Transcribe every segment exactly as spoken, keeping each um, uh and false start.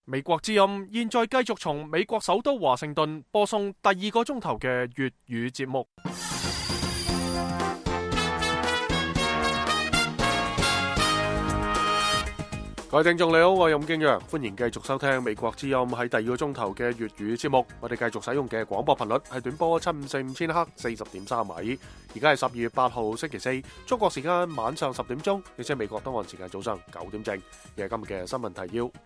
美國之音現在繼續從美國首都華盛頓播送第二個鐘頭嘅粵語節目。各位聽眾你好，我係任敬陽，歡迎繼續收聽美國之音喺第二個鐘頭嘅粵語節目。我哋繼續使用嘅廣播頻率係短波七五四五千赫四十點三米。而家係十二月八號星期四，中國時間晚上十點鐘，亦即係美國東岸時間早上九點正。而係今日嘅新聞提要。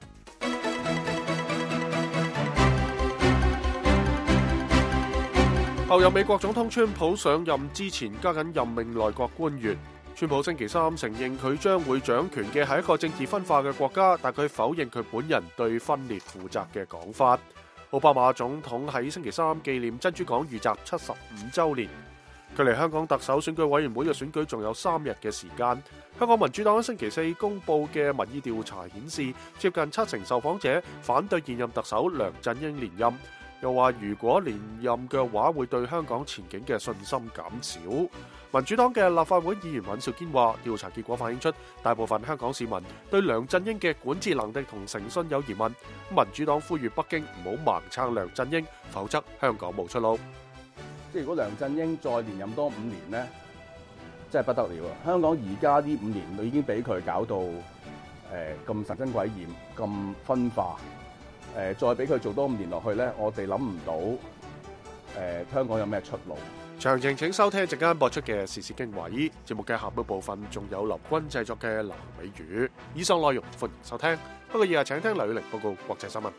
後任美國總統川普上任之前，加緊任命內閣官員。川普星期三承認佢將會掌權嘅係一個政治分化嘅國家，但佢否認佢本人對分裂負責嘅講法。奧巴馬總統喺星期三紀念珍珠港遇襲七十五週年。距離香港特首選舉委員會嘅選舉仲有三日嘅時間。香港民主黨星期四公佈嘅民意調查顯示，接近七成受訪者反對現任特首梁振英連任。又話如果連任嘅話，會對香港前景嘅信心減少。民主黨嘅立法會議員尹兆堅話，調查結果反映出大部分香港市民對梁振英嘅管治能力同誠信有疑問。民主黨呼籲北京唔好盲撐梁振英，否則香港冇出路。 即係如果梁振英再連任多五年呢，真係不得了啊！香港而家呢五年已經俾佢搞到誒咁神憎鬼厭、咁分化。誒、呃，再俾佢做多五年落去咧，我哋諗唔到誒、呃、香港有咩出路。 詳情請收聽陣間播出嘅時事經緯節目嘅下半部分，仲有劉君製作嘅南美語。以上內容歡迎收聽。不過，以下請聽劉宇玲報告國際新聞。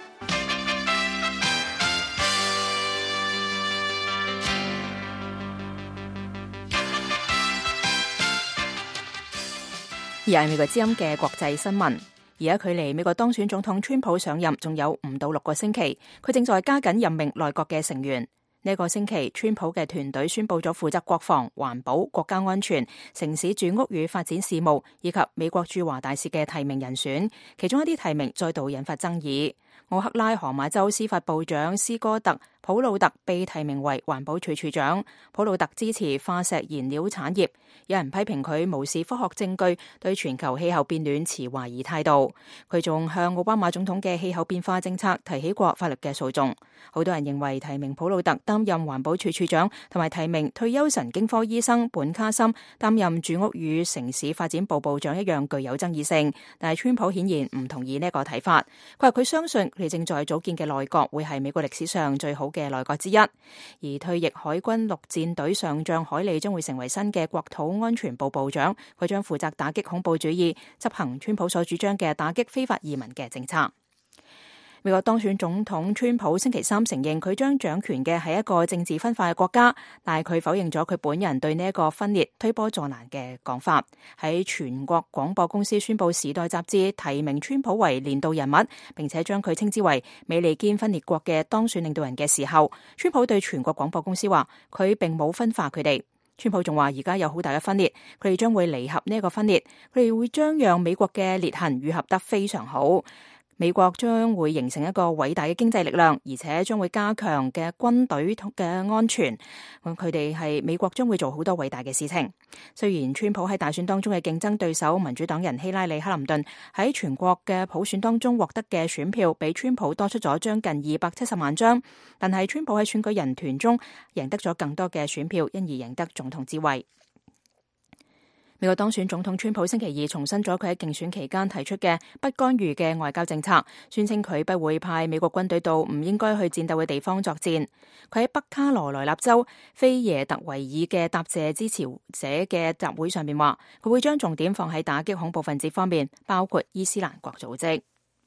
而係美國之音嘅國際新聞。而家距離美國當選總統川普上任仲有五到六個星期，佢正在加緊任命內閣嘅成員。呢、這個星期，川普嘅團隊宣布咗負責國防、環保、國家安全、城市住屋與發展事務以及美國駐華大使嘅提名人選，其中一啲提名再度引發爭議。奧克拉荷馬州司法部長斯哥特普魯特被提名為環保署署長。普魯特支持化石燃料產業，有人批評佢無視科學證據，對全球氣候變暖持懷疑態度。佢仲向奧巴馬總統嘅氣候變化政策提起過法律嘅訴訟。好多人認為提名普魯特擔任環保署署長，同埋提名退休神經科醫生本卡森擔任住屋與城市發展部部長一樣具有爭議性。但係川普顯然唔同意呢個睇法。佢話佢相信佢哋正在組建嘅內閣會係美國歷史上最好嘅內閣之一。而退役海軍陸戰隊上將海利將會成為新嘅國土安全部部長，佢將負責打擊恐怖主義，執行川普所主張嘅打擊非法移民嘅政策。美國當選總統川普星期三承認佢將掌權嘅係一個政治分化嘅國家，但係佢否認咗佢本人對呢一個分裂推波助瀾嘅講法。喺全國廣播公司宣布《時代》雜誌提名川普為年度人物，並且將佢稱之為美利堅分裂國嘅當選領導人嘅時候，川普對全國廣播公司話佢並冇分化佢哋。川普仲話而家有好大嘅分裂，佢哋將會彌合呢一個分裂，佢哋會將讓美國嘅裂痕愈合得非常好。美國將會形成一個偉大嘅經濟力量，而且將會加強嘅軍隊嘅安全。佢哋係美國將會做好多偉大嘅事情。雖然川普喺大選當中嘅競爭對手民主黨人希拉里克林頓喺全國嘅普選當中獲得嘅選票比川普多出咗將近二百七十萬張，但係川普喺選舉人團中贏得咗更多嘅選票，因而贏得總統之位。美國當選總統川普星期二重申咗佢喺競選期間提出嘅不干預嘅外交政策，宣稱佢不會派美國軍隊到唔應該去戰鬥嘅地方作戰。佢喺北卡羅來納州菲耶特維爾嘅答謝支持者嘅集會上面話，佢會將重點放喺打擊恐怖分子方面，包括伊斯蘭國組織。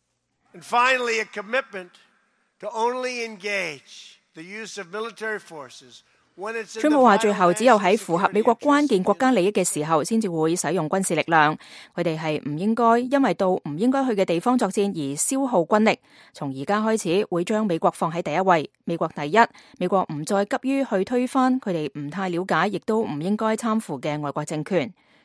And finally, a commitment to only engage the use of military forces. 川普話最後只有喺符合美國關鍵國家利益嘅時候先至會使用軍事力量，佢哋係唔應該因為到唔應該去嘅地方作戰而消耗軍力。從而家開始會將美國放喺第一位，美國第一，美國唔再急於去推翻佢哋唔太了解亦都唔應該參附嘅外國政權。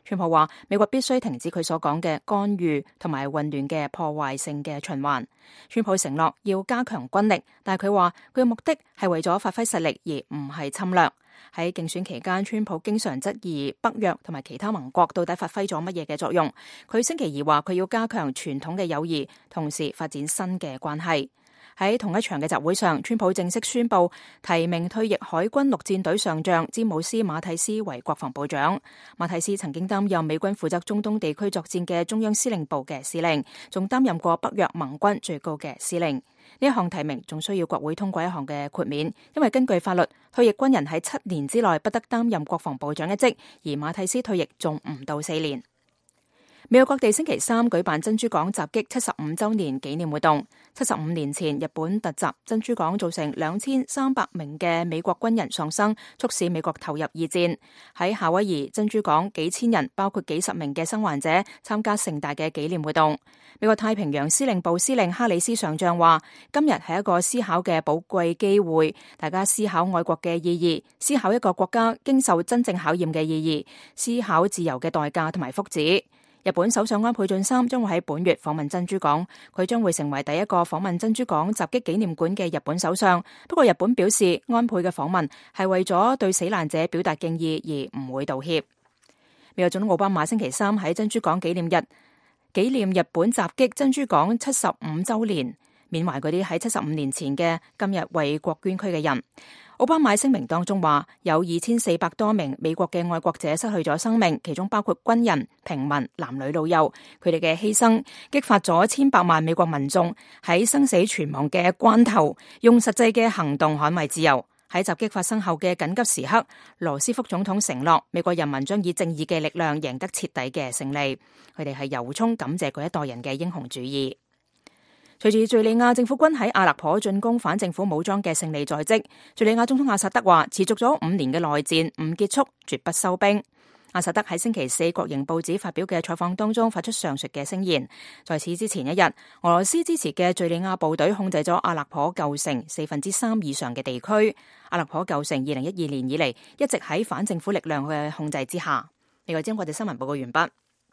川普話美國必須停止佢所講嘅干預同埋混亂嘅破壞性嘅循環。川普承諾要加強軍力，但係佢話佢嘅目的係為咗發揮實力，而唔係侵略。喺競選期間，川普經常質疑北約同埋其他盟國到底發揮咗乜嘢嘅作用。佢星期二話佢要加強傳統嘅友誼，同時發展新嘅關係。喺同一場嘅集會上，川普正式宣布提名退役海軍陸戰隊上將詹姆斯馬蒂斯為國防部長。馬蒂斯曾經擔任美軍負責中東地區作戰嘅中央司令部嘅司令，仲擔任過北約盟軍最高嘅司令。呢一項提名仲需要國會通過一項嘅豁免，因為根據法律，退役軍人喺七年之內不得擔任國防部長一職，而馬蒂斯退役仲唔到四年。美國各地星期三舉辦珍珠港襲擊七十五週年紀念活動。七十五年前，日本突襲珍珠港，造成兩千三百名嘅美國軍人喪生，促使美國投入二戰。喺夏威夷珍珠港，幾千人，包括幾十名嘅生還者，參加盛大嘅紀念活動。美國太平洋司令部司令哈里斯上將話：今日係一個思考嘅寶貴機會，大家思考愛國嘅意義，思考一個國家經受真正考驗嘅意義，思考自由嘅代價同埋福祉。日本首相安倍晉三將會喺本月訪問珍珠港，佢將會成為第一個訪問珍珠港襲擊紀念館嘅日本首相。不過日本表示，安倍嘅訪問係為咗對死難者表達敬意，而唔會道歉。美國總統奧巴馬星期三喺珍珠港紀念日紀念日本襲擊珍珠港七十五週年，緬懷嗰啲喺七十五年前嘅今日為國捐軀嘅人。奧巴馬喺聲明當中話，有二千四百多名美國嘅愛國者失去咗生命，其中包括軍人、平民、男女老幼。佢哋嘅犧牲激發咗千百萬美國民眾喺生死存亡嘅關頭，用實際嘅行動捍衛自由。喺襲擊發生後嘅緊急時刻，羅斯福總統承諾，美國人民將以正義嘅力量贏得徹底嘅勝利。佢哋係由衷感謝嗰一代人嘅英雄主義。隨住敘利亞政府軍喺阿勒頗進攻反政府武裝嘅勝利在即，敘利亞總統阿薩德話：持續咗五年嘅內戰唔結束，絕不收兵。阿薩德喺星期四國營報紙發表嘅採訪當中發出上述嘅聲言。在此之前一日，俄羅斯支持嘅敘利亞部隊控制咗阿勒頗舊城四分之三以上嘅地區。阿勒頗舊城二零一二年以嚟一直喺反政府力量嘅控制之下。呢個係我哋新聞報告完畢。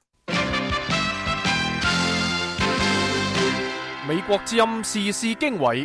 美國之音時事經緯，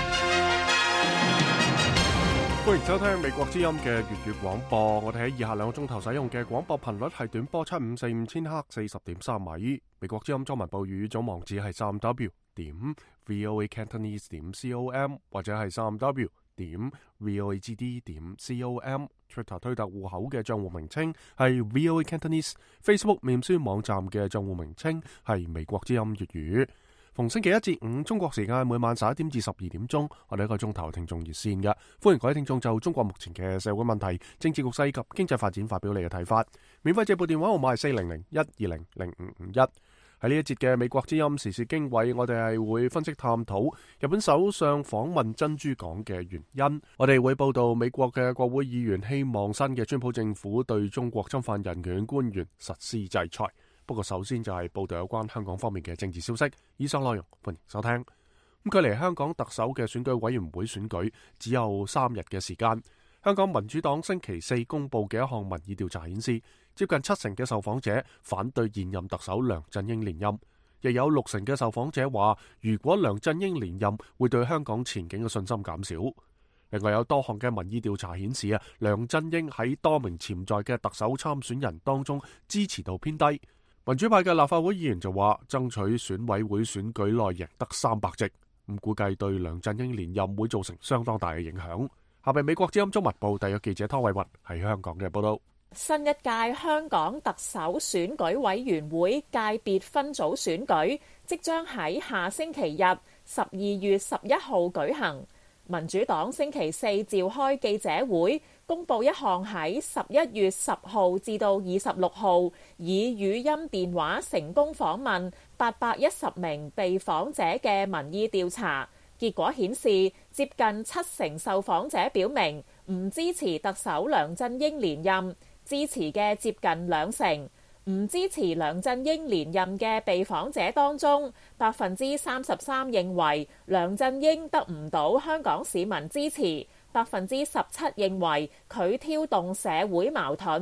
歡迎收聽美國之音嘅粵語廣播。我哋喺以下兩個鐘頭使用嘅廣播頻率係短波七五四五千赫四十點三米。美國之音中文部語總網址係三 w 點 voacantonese 點 com 或者係三 w 點 voagd 點 com。Twitter 推特戶口嘅賬戶名稱係 voacantonese，Facebook 面書網站嘅賬戶名稱係美國之音粵語。逢星期一至五中國時間每晚十一點至十二點鐘，我哋一個鐘頭聽眾熱線嘅，歡迎各位聽眾就中國目前嘅社會問題、政治局勢及經濟發展發表你嘅睇法。免費借撥電話號碼係四零零一二零零五五一。喺呢一節嘅美國之音時事經緯，我哋係會分析探討日本首相訪問珍珠港嘅原因。我哋會報道美國嘅國會議員希望新嘅川普政府對中國侵犯人權官員實施制裁。不過首先就係報道有關香港方面嘅政治消息，以上內容歡迎收聽。咁距離香港特首嘅選舉委員會選舉只有三日嘅時間，香港民主黨星期四公布嘅一項民意調查顯示，接近七成嘅受訪者反對現任特首梁振英連任，亦有六成嘅受訪者話，如果梁振英連任，會對香港前景嘅信心減少。另外有多項嘅民意調查顯示啊，梁振英喺多名潛在嘅特首參選人當中支持度偏低。民主派嘅立法會議員就話，爭取選委會選舉內贏得三百席，咁估計對梁振英連任會造成相當大嘅影響。下邊美國之音中文部特約記者湯偉雲喺香港嘅報道。 新一屆香港特首選舉委員會界別分組選舉即將喺下星期日十二月十一號舉行。民主黨星期四召開記者會，公布一項喺十一月十號至到二十六號以語音電話成功訪問八百一十名被訪者嘅民意調查結果顯示，接近七成受訪者表明唔支持特首梁振英連任，支持嘅接近兩成。唔支持梁振英連任嘅被訪者當中，百分之三十三認為梁振英得唔到香港市民支持，百分之十七認為佢挑動社會矛盾，百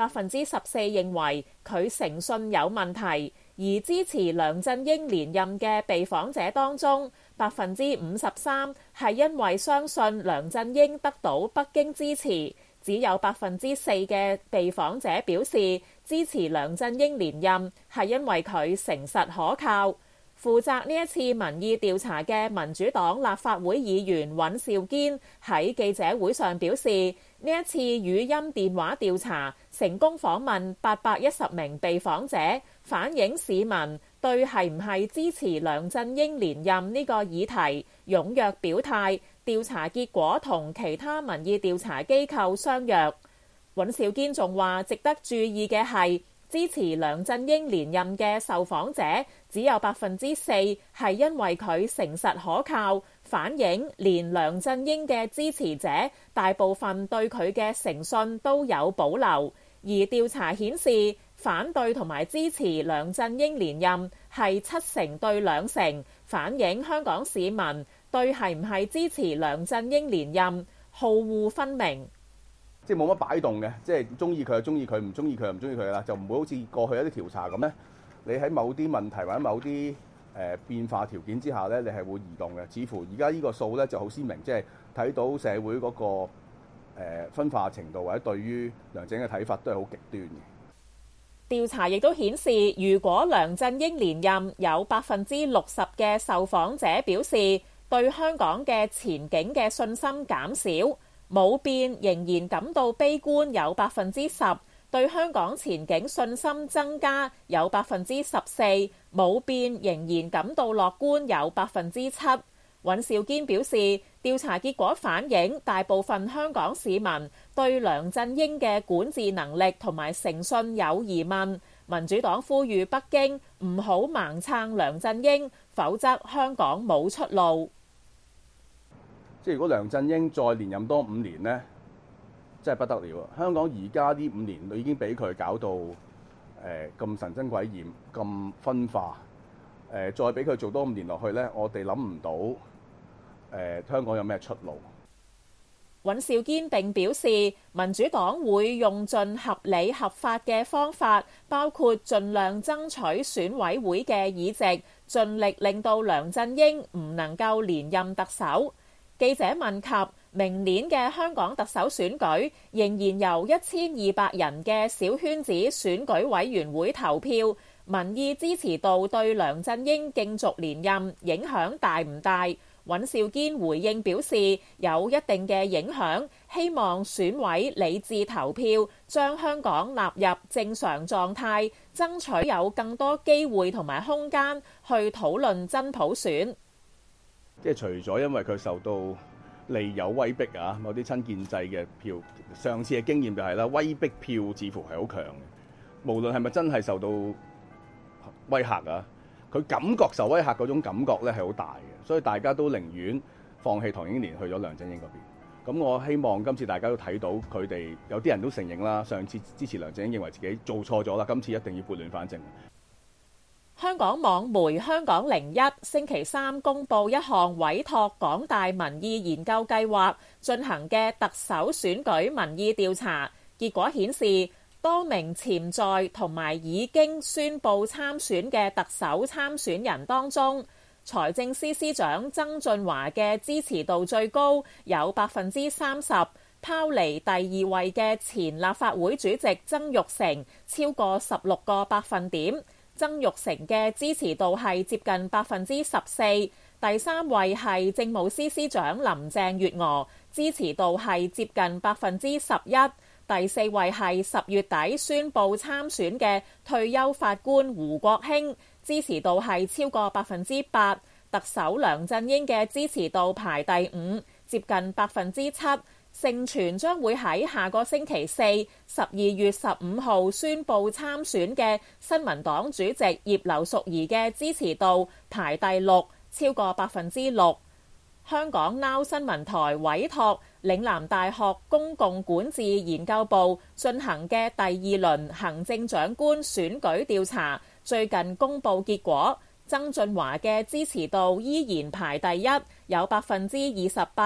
百分之十四認為佢誠信有問題，而支持梁振英連任嘅被訪者當中，百分之五十三係因為相信梁振英得到北京支持，只有百分之四嘅被訪者表示支持梁振英連任係因為佢誠實可靠。負責呢一次民意調查嘅民主黨立法會議員尹兆堅喺記者會上表示，呢一次語音電話調查成功訪問八百一十名被訪者，反映市民對係唔係支持梁振英連任呢個議題踴躍表態。調查結果同其他民意調查機構相若。尹兆堅仲話，值得注意嘅係，支持梁振英連任嘅受訪者只有百分之四係因為佢誠實可靠，反映連梁振英嘅支持者大部分對佢嘅誠信都有保留。而調查顯示，反對同埋支持梁振英連任係七成對兩成，反映香港市民對係唔係支持梁振英連任好惡分明。 即係冇乜擺動嘅，即係中意佢就中意佢，唔中意佢就唔中意佢啦，就唔會好似過去一啲調查咁咧。你喺某啲問題或者某啲誒、呃、變化條件之下咧，你係會移動嘅。似乎而家呢個數咧就好鮮明，即係睇到社會嗰、那個、呃、分化程度或者對於梁振英嘅睇法都係好極端嘅。 調查亦都顯示，如果梁振英連任，有百分之六十嘅受訪者表示對香港嘅前景嘅信心減少。冇變仍然感到悲觀，有百分之十；對香港前景信心增加，有百分之十四；冇變仍然感到樂觀，有百分之七。尹兆堅表示，調查結果反映大部分香港市民對梁振英嘅管治能力同埋誠信有疑問。民主黨呼籲北京唔好盲撐梁振英，否則香港冇出路。 即係如果梁振英再連任多五年呢，真係不得了啊！香港而家呢五年已經俾佢搞到誒咁神憎鬼厭、咁分化。誒、呃、再俾佢做多五年落去呢，我哋諗唔到誒、呃、香港有咩出路。 尹兆堅並表示，民主黨會用盡合理合法嘅方法，包括盡量爭取選委會嘅議席，盡力令到梁振英唔能夠連任特首。記者問及明年嘅香港特首選舉仍然由一千二百人嘅小圈子選舉委員會投票，民意支持度對梁振英競逐連任影響大唔大？尹兆堅回應表示，有一定嘅影響，希望選委理智投票，將香港納入正常狀態，爭取有更多機會同埋空間去討論真普選。 即係除咗因為佢受到利誘威逼啊，某啲親建制嘅票，上次嘅經驗就係啦，威逼票似乎係好強嘅。無論係咪真係受到威嚇啊，佢感覺受威嚇嗰種感覺咧係好大嘅，所以大家都寧願放棄唐英年去咗梁振英嗰邊。咁我希望今次大家都睇到佢哋有啲人都承認啦，上次支持梁振英認為自己做錯咗啦，今次一定要撥亂反正。 香港網媒香港零一星期三公佈一項委託港大民意研究計劃進行嘅特首選舉民意調查，結果顯示多名潛在同埋已經宣佈參選嘅特首參選人當中，財政司司長曾俊華嘅支持度最高，有百分之三十，拋離第二位嘅前立法會主席曾鈺成超過十六個百分點。曾鈺成嘅支持度係接近百分之十四，第三位係政務司司長林鄭月娥，支持度係接近百分之十一，第四位係十月底宣布參選嘅退休法官胡國興，支持度係超過百分之八，特首梁振英嘅支持度排第五，接近百分之七。盛傳將會喺下個星期四，十二月十五號宣布參選嘅新民黨主席葉劉淑儀嘅支持度排第六，超過百分之六。香港 Now 新聞台委託嶺南大學公共管治研究部進行嘅第二輪行政長官選舉調查，最近公布結果，曾俊華嘅支持度依然排第一，有百分之二十八。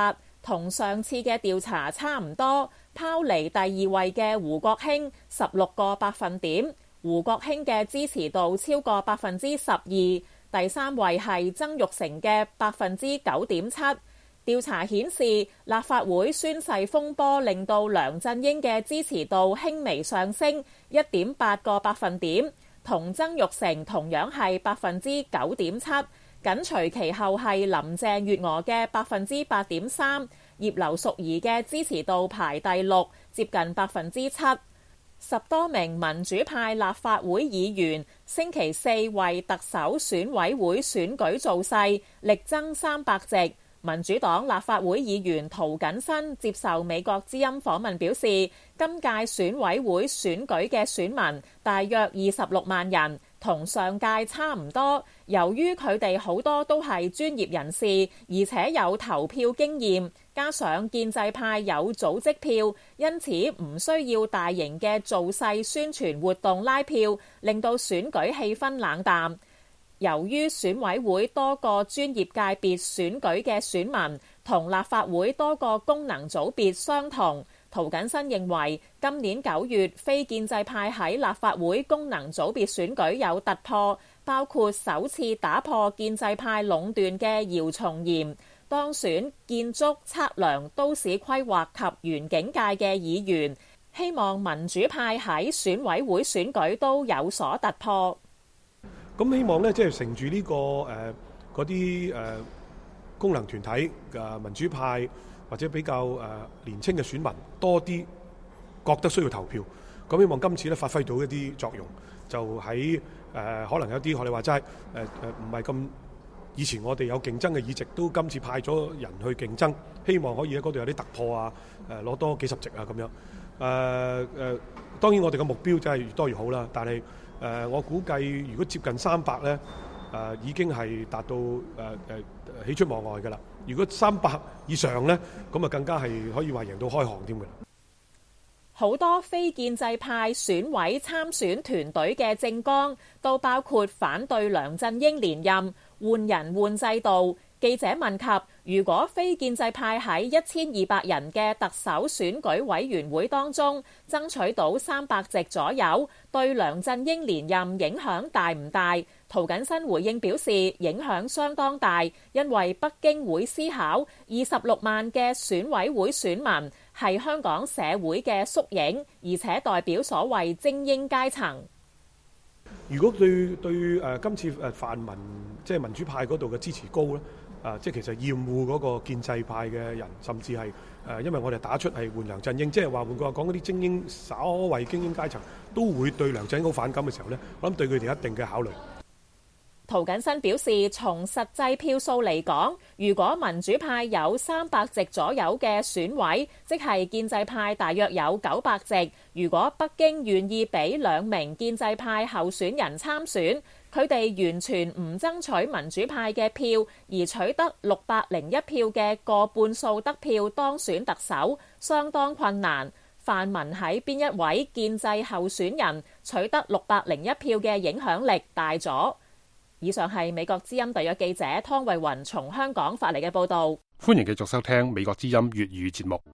同上次嘅調查差唔多，拋離第二位嘅胡國興十六個百分點，胡國興嘅支持度超過百分之十二，第三位係曾鈺成嘅百分之九點七。調查顯示，立法會宣誓風波令到梁振英嘅支持度輕微上升一點八個百分點，同曾鈺成同樣係百分之九點七。緊隨其後係林鄭月娥嘅百分之八點三，葉劉淑儀嘅支持度排第六，接近百分之七。十多名民主派立法會議員星期四為特首選委會選舉造勢，力爭三百席。民主黨立法會議員涂謹申接受美國之音訪問表示，今屆選委會選舉嘅選民大約二十六萬人，同上屆差唔多。由於佢哋好多都係專業人士，而且有投票經驗，加上建制派有組織票，因此唔需要大型嘅造勢宣傳活動拉票，令到選舉氣氛冷淡。由於選委會多個專業界別選舉嘅選民同立法會多個功能組別相同，涂謹申認為今年九月非建制派喺立法會功能組別選舉有突破，包括首次打破建制派壟斷嘅姚松炎當選建築、測量、都市規劃及園境界嘅議員，希望民主派喺選委會選舉都有所突破。 咁希望咧，即係乘住呢個誒嗰啲誒功能團體嘅民主派或者比較誒、呃、年輕嘅選民多啲覺得需要投票，咁希望今次咧發揮到一啲作用，就喺誒、呃、可能有啲學你話齋誒誒唔係咁以前我哋有競爭嘅議席，都今次派咗人去競爭，希望可以喺嗰度有啲突破啊，誒、呃、攞多幾十席啊咁樣。誒、呃、誒、呃，當然我哋嘅目標就係越多越好啦，但係。誒、呃，我估計如果接近三百咧，誒、呃、已經係達到誒誒、呃、喜出望外嘅啦。如果三百以上咧，咁啊更加係可以話贏到開行添嘅。 好多非建制派選委參選團隊嘅政綱都包括反對梁振英連任、換人換制度。記者問及，如果非建制派喺一千二百人嘅特首選舉委員會當中爭取到三百席左右，對梁振英連任影響大唔大？涂謹申回應表示，影響相當大，因為北京會思考二十六萬嘅選委會選民係香港社會嘅縮影，而且代表所謂精英階層。 如果對對誒、呃、今次誒泛民即係民主派嗰度嘅支持高咧？啊！即係其實厭惡嗰個建制派嘅人，甚至係誒、呃，因為我哋打出係換梁振英，即係話換句話講，嗰啲精英稍為精英階層都會對梁振英好反感嘅時候呢，我諗對佢哋一定嘅考慮。 涂謹申表示，從實際票數嚟講，如果民主派有三百席左右嘅選委，即係建制派大約有九百席。如果北京願意俾兩名建制派候選人參選，佢哋完全唔爭取民主派嘅票，而取得六百零一票嘅過半數得票當選特首，相當困難。泛民喺邊一位建制候選人取得六百零一票嘅影響力大咗。以上係美國之音特約記者湯慧雲從香港發嚟嘅報導。 歡迎繼續收聽美國之音粵語節目。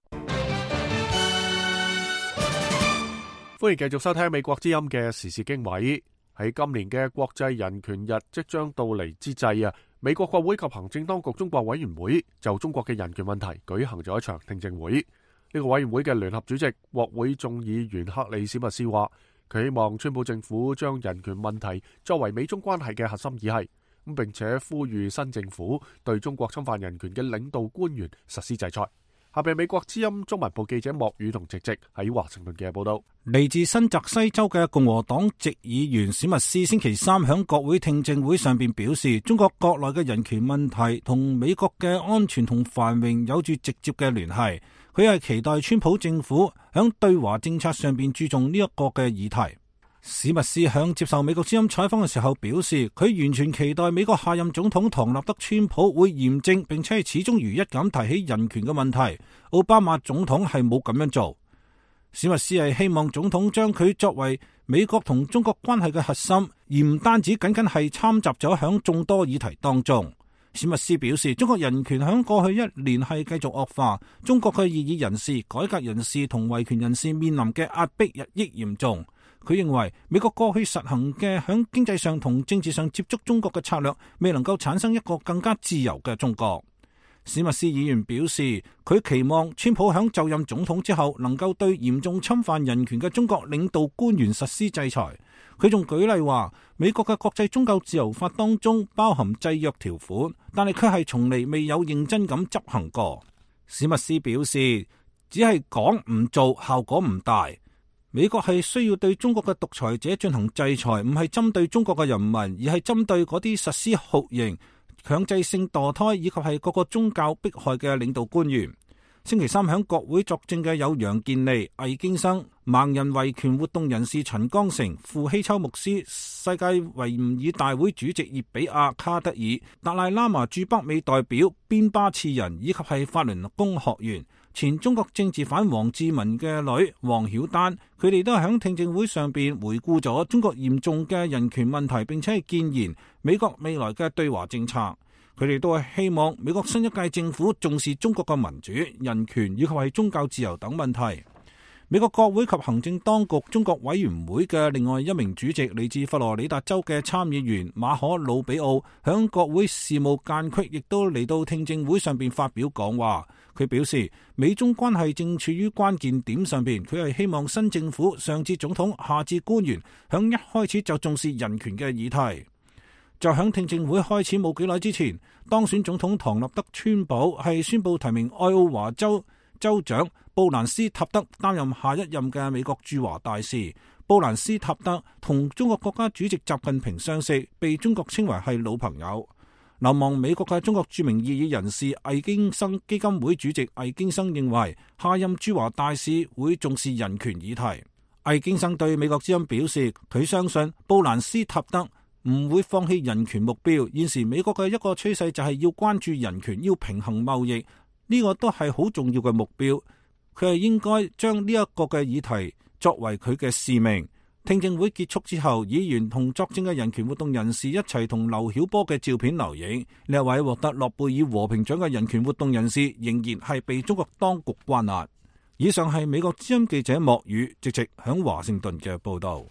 歡迎繼續收聽美國之音嘅時事經緯。喺今年嘅國際人權日即將到嚟之際啊，美國國會及行政當局中國委員會就中國嘅人權問題舉行咗一場聽證會。呢、這個委員會嘅聯合主席國會眾議員克里史密斯話，佢希望川普政府將人權問題作為美中關係嘅核心議題，咁並且呼籲新政府對中國侵犯人權嘅領導官員實施制裁。下邊美國之音中文部記者莫宇同直直喺華盛頓嘅報道。 嚟自新澤西州嘅共和黨籍議員史密斯星期三響國會聽證會上邊表示，中國國內嘅人權問題同美國嘅安全同繁榮有住直接嘅聯繫。佢係期待川普政府響對華政策上邊注重呢一個嘅議題。史密斯響接受美國之音採訪嘅時候表示，佢完全期待美國下任總統唐納德川普會嚴正並且係始終如一咁提起人權嘅問題。奧巴馬總統係冇咁樣做。史密斯係希望總統將佢作為美國同中國關係嘅核心，而唔單止僅僅係參雜咗響眾多議題當中。 史密斯表示，中國人權響過去一年係繼續惡化，中國嘅異議人士、改革人士同維權人士面臨嘅壓迫日益嚴重。佢認為美國過去實行嘅響經濟上同政治上接觸中國嘅策略，未能夠產生一個更加自由嘅中國。史密斯議員表示，佢期望川普響就任總統之後，能夠對嚴重侵犯人權嘅中國領導官員實施制裁。佢仲舉例話，美國嘅國際宗教自由法當中包含制約條款，但係卻係從嚟未有認真咁執行過。史密斯表示，只係講唔做，效果唔大。美國係需要對中國嘅獨裁者進行制裁，唔係針對中國嘅人民，而係針對嗰啲實施酷刑、強制性墮胎以及係各個宗教迫害嘅領導官員。星期三響國會作證嘅有楊健利、魏京生、盲人維權活動人士陳剛成、傅希秋牧師、世界維吾爾大會主席葉比亞卡德爾、達賴喇嘛駐北美代表邊巴次仁以及係法輪功學員、前中國政治犯王志民嘅女王曉丹，佢哋都喺聽證會上邊回顧咗中國嚴重嘅人權問題，並且係建言美國未來嘅對華政策。佢哋都係希望美國新一屆政府重視中國嘅民主、人權以及係宗教自由等問題。美國國會及行政當局中國委員會嘅另外一名主席，嚟自佛羅里達州嘅參議員馬可魯比奧，響國會事務間隙亦都嚟到聽證會上邊發表講話。佢表示，美中關係正處於關鍵點上邊，佢係希望新政府上至總統下至官員，響一開始就重視人權嘅議題。就響聽證會開始冇幾耐之前，當選總統唐納德川普係宣布提名愛奧華州州長布蘭斯塔德擔任下一任嘅美國駐華大使。布蘭斯塔德同中國國家主席習近平相識，被中國稱為係老朋友。流亡美國嘅中國著名異議人士魏京生基金會主席魏京生認為，下任駐華大使會重視人權議題。魏京生對美國之音表示，佢相信布蘭斯塔德唔會放棄人權目標。現時美國嘅一個趨勢就係要關注人權，要平衡貿易，呢、這個都係好重要嘅目標。佢係應該將呢一個嘅議題作為佢嘅使命。聽證會結束之後，議員同作證嘅人權活動人士一齊同劉曉波嘅照片留影。呢一位獲得諾貝爾和平獎嘅人權活動人士仍然係被中國當局關押。以上係美國之音記者莫宇直直響華盛頓嘅報道。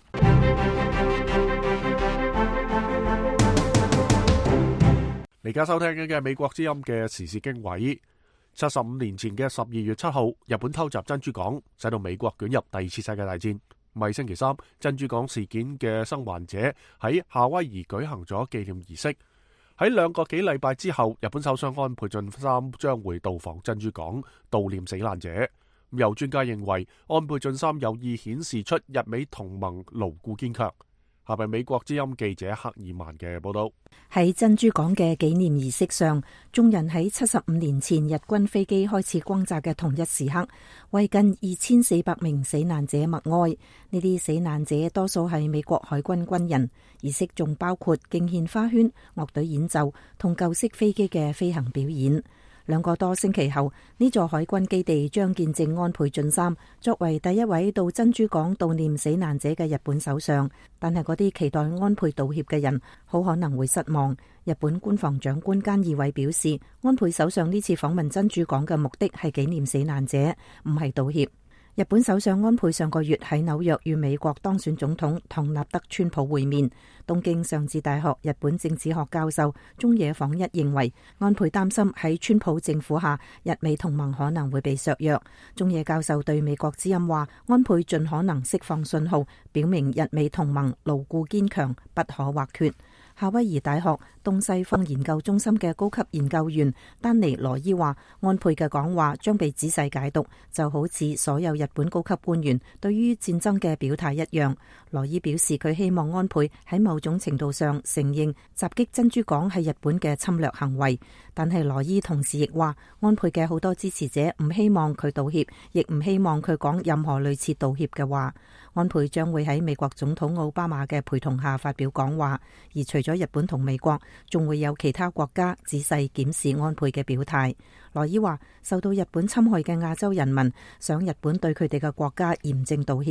而家收聽緊嘅美國之音嘅時事經緯，七十五年前嘅十二月七號，日本偷襲珍珠港，使到美國捲入第二次世界大戰。咪星期三，珍珠港事件嘅生還者喺夏威夷舉行咗紀念儀式。喺兩個幾禮拜之後，日本首相安倍晉三將會到訪珍珠港悼念死難者。有專家認為，安倍晉三有意顯示出日美同盟牢固堅強。下邊美國之音記者克爾曼嘅報道。 喺珍珠港嘅紀念儀式上，眾人喺七十五年前日軍飛機開始轟炸嘅同一時刻，為近二千四百名死難者默哀。呢啲死難者多數係美國海軍軍人。儀式仲包括敬獻花圈、樂隊演奏同舊式飛機嘅飛行表演。兩個多星期後，呢座海軍基地將見證安倍晉三作為第一位到珍珠港悼念死難者嘅日本首相。但係嗰啲期待安倍道歉嘅人，好可能會失望。日本官房長官菅義偉表示，安倍首相呢次訪問珍珠港嘅目的係紀念死難者，唔係道歉。日本首相安倍上個月喺紐約與美國當選總統唐納德川普會面。東京上智大學日本政治學教授中野訪一認為，安倍擔心喺川普政府下，日美同盟可能會被削弱。中野教授對美國之音話，安倍盡可能釋放信號，表明日美同盟牢固堅強，不可或缺。夏威夷大學東西方研究中心嘅高級研究員丹尼羅伊話，安倍嘅講話將被仔細解讀，就好似所有日本高級官員對於戰爭嘅表態一樣。羅伊表示，佢希望安倍喺某種程度上承認襲擊珍珠港係日本嘅侵略行為，但係羅伊同時亦話，安倍嘅好多支持者唔希望佢道歉，亦唔希望佢講任何類似道歉嘅話。安倍將會喺美國總統奧巴馬嘅陪同下發表講話，而除咗日本同美國，仲會有其他國家仔細檢視安倍嘅表態。羅伊話，受到日本侵害嘅亞洲人民想日本對佢哋嘅國家嚴正道歉。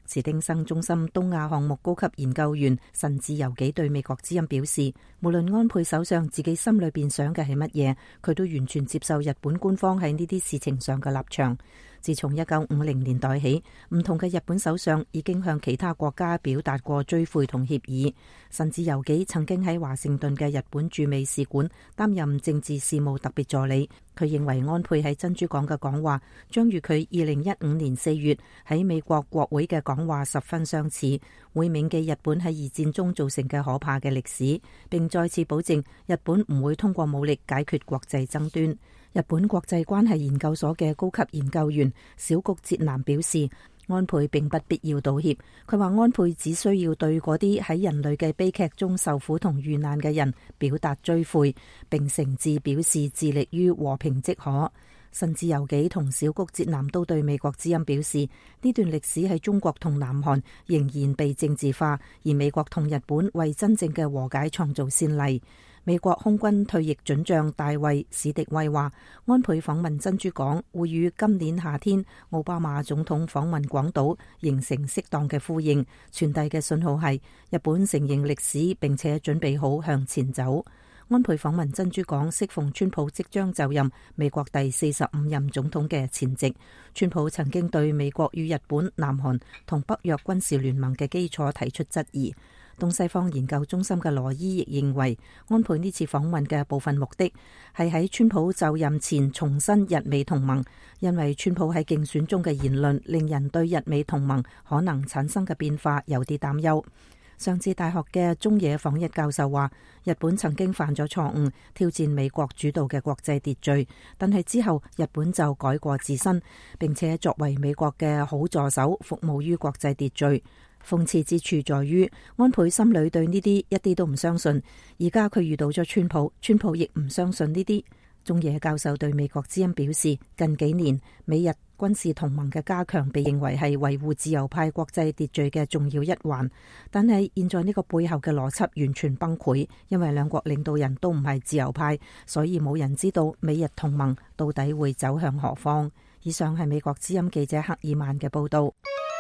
史丁生中心東亞項目高級研究員神志由紀對美國之音表示，無論安倍首相自己心裏邊想嘅係乜嘢，佢都完全接受日本官方喺呢啲事情上嘅立場。自從一九五零年代起，唔同嘅日本首相已經向其他國家表達過追悔同歉意。神志由紀曾經喺華盛頓嘅日本駐美使館擔任政治事務特別助理。佢認為安倍喺珍珠港嘅講話將與佢二零一五年四月喺美國國會嘅講話十分相似，會銘記日本喺二戰中造成嘅可怕嘅歷史，並再次保證日本唔會通過武力解決國際爭端。日本國際關係研究所嘅高級研究員小谷哲男表示，安倍並不必要道歉。佢話安倍只需要對嗰啲喺人類嘅悲劇中受苦同遇難嘅人表達追悔，並誠摯表示致力於和平即可。神志由紀同小谷哲男都對美國之音表示，呢段歷史喺中國同南韓仍然被政治化，而美國同日本為真正嘅和解創造先例。美國空軍退役准將大衛史迪威話，安倍訪問珍珠港會與今年夏天奧巴馬總統訪問廣島形成適當嘅呼應，傳遞嘅信號係日本承認歷史並且準備好向前走。安倍訪問珍珠港適逢川普即將就任美國第四十五任總統嘅前夕。川普曾經對美國與日本、南韓同北約軍事聯盟嘅基礎提出質疑。東西方研究中心嘅羅伊亦認為，安倍呢次訪問嘅部分目的係喺川普就任前重申日美同盟，因為川普喺競選中嘅言論令人對日美同盟可能產生嘅變化有啲擔憂。上智大學嘅中野訪一教授話，日本曾經犯咗錯誤，挑戰美國主導嘅國際秩序，但係之後日本就改過自新，並且作為美國嘅好助手，服務於國際秩序。諷刺之處在於，安倍心裏對呢啲一啲都唔相信，而家佢遇到咗川普，川普亦唔相信呢啲。中野教授對美國之音表示，近幾年美日軍事同盟嘅加強被認為係維護自由派國際秩序嘅重要一環，但係現在呢個背後嘅邏輯完全崩潰，因為兩國領導人都唔係自由派，所以冇人知道美日同盟到底會走向何方。以上係美國之音記者克爾曼嘅報道。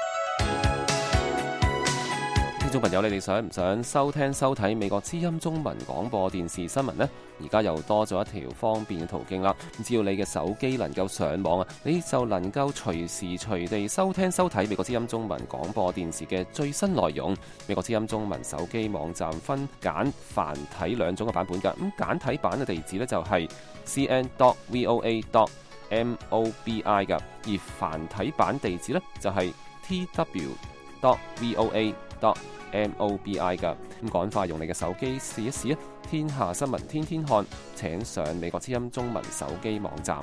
聽眾朋友，你哋想唔想收聽收睇美國之音中文廣播電視新聞呢？而家又多咗一條方便嘅途徑啦！只要你嘅手機能夠上網啊，你就能夠隨時隨地收聽收睇美國之音中文廣播電視嘅最新內容。美國之音中文手機網站分簡繁體兩種嘅版本㗎。咁簡體版嘅地址呢，就係 c n dot voa dot mobi 㗎，而繁體版地址呢，就係 t w dot voa dot mobi 噶。咁趕快用你嘅手機試一試啊！天下新聞天天看，請上美國之音中文手機網站。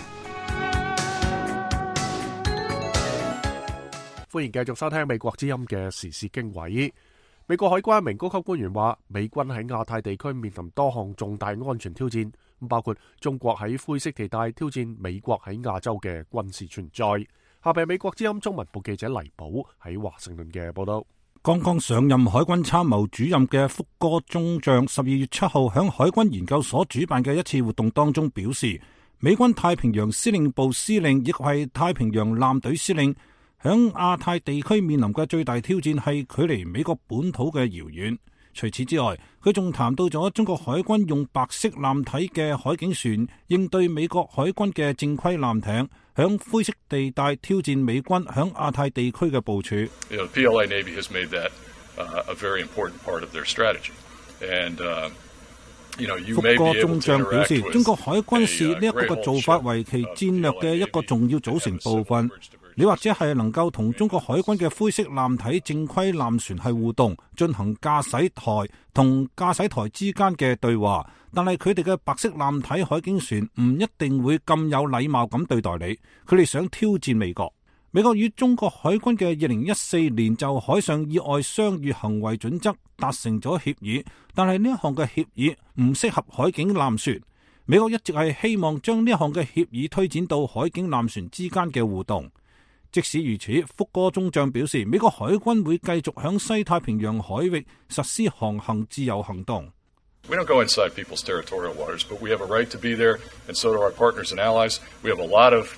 歡迎繼續收聽美國之音嘅時事經緯。美國海關一名高級官員話，美軍喺亞太地區面臨多項重大安全挑戰，包括中國喺灰色地帶挑戰美國喺亞洲嘅軍事存在。下邊美國之音中文部記者黎寶喺華盛頓嘅報道。 剛剛上任海軍參謀主任嘅福哥中將十二月七號響海軍研究所主辦嘅一次活動當中表示，美軍太平洋司令部司令亦係太平洋艦隊司令，響亞太地區面臨嘅最大挑戰係距離美國本土嘅遙遠。除此之外，佢仲談到咗中國海軍用白色艦體嘅海警船應對美國海軍嘅正規艦艇，響灰色地帶挑戰美軍響亞太地區嘅部署。 You know, P L A Navy has made that uh, a very important part of their strategy. And, uh, you know, you may be able to interact with 福哥中將表示，中國海軍視呢一個嘅做法為其戰略嘅一個重要組成部分。你或者係能夠同中國海軍嘅灰色艦體正規艦船係互動，進行駕駛台同駕駛台之間嘅對話，但係佢哋嘅白色艦體海警船唔一定會咁有禮貌咁對待你，佢哋想挑戰美國。美國與中國海軍嘅二零一四年就海上意外相遇行為準則達成咗協議，但係呢一項嘅協議唔適合海警艦船。美國一直係希望將呢一項嘅協議推展到海警艦船之間嘅互動。即使如此，福哥中將表示，美國海軍會繼續響西太平洋海域實施航行自由行動。 We don't go inside people's territorial waters, but we have a right to be there, and so do our partners and allies. We have a lot of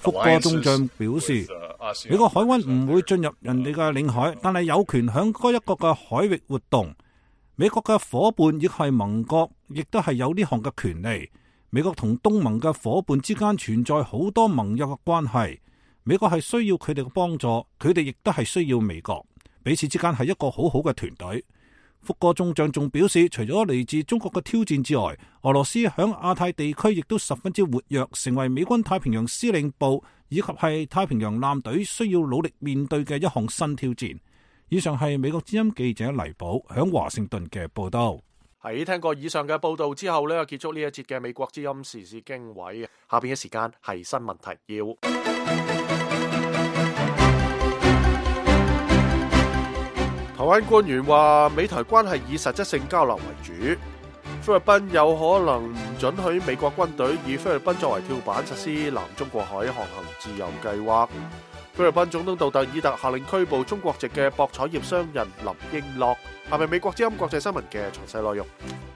福哥中將表示，美國海軍唔會進入人哋嘅領海，但係有權響該一國嘅海域活動。美國嘅伙伴亦係盟國，亦都係有呢項嘅權利。美國同東盟嘅伙伴之間存在好多盟約嘅關係，美國係需要佢哋嘅幫助，佢哋亦都係需要美國，彼此之間係一個好好嘅團隊。福哥中將仲表示，除咗嚟自中國嘅挑戰之外，俄羅斯響亞太地區亦都十分之活躍，成為美軍太平洋司令部以及係太平洋艦隊需要努力面對嘅一項新挑戰。以上係美國之音記者黎寶響華盛頓嘅報道。 喺聽過以上嘅報道之後呢，結束呢一節嘅美國之音時事經緯。下邊嘅時間係新聞提要。台灣官員話，美台關係以實質性交流為主。菲律賓有可能唔准許美國軍隊以菲律賓作為跳板實施南中國海航行自由計劃。菲律賓總統杜特爾特下令拘捕中國籍嘅博彩業商人林英樂。係咪美國之音國際新聞嘅詳細內容？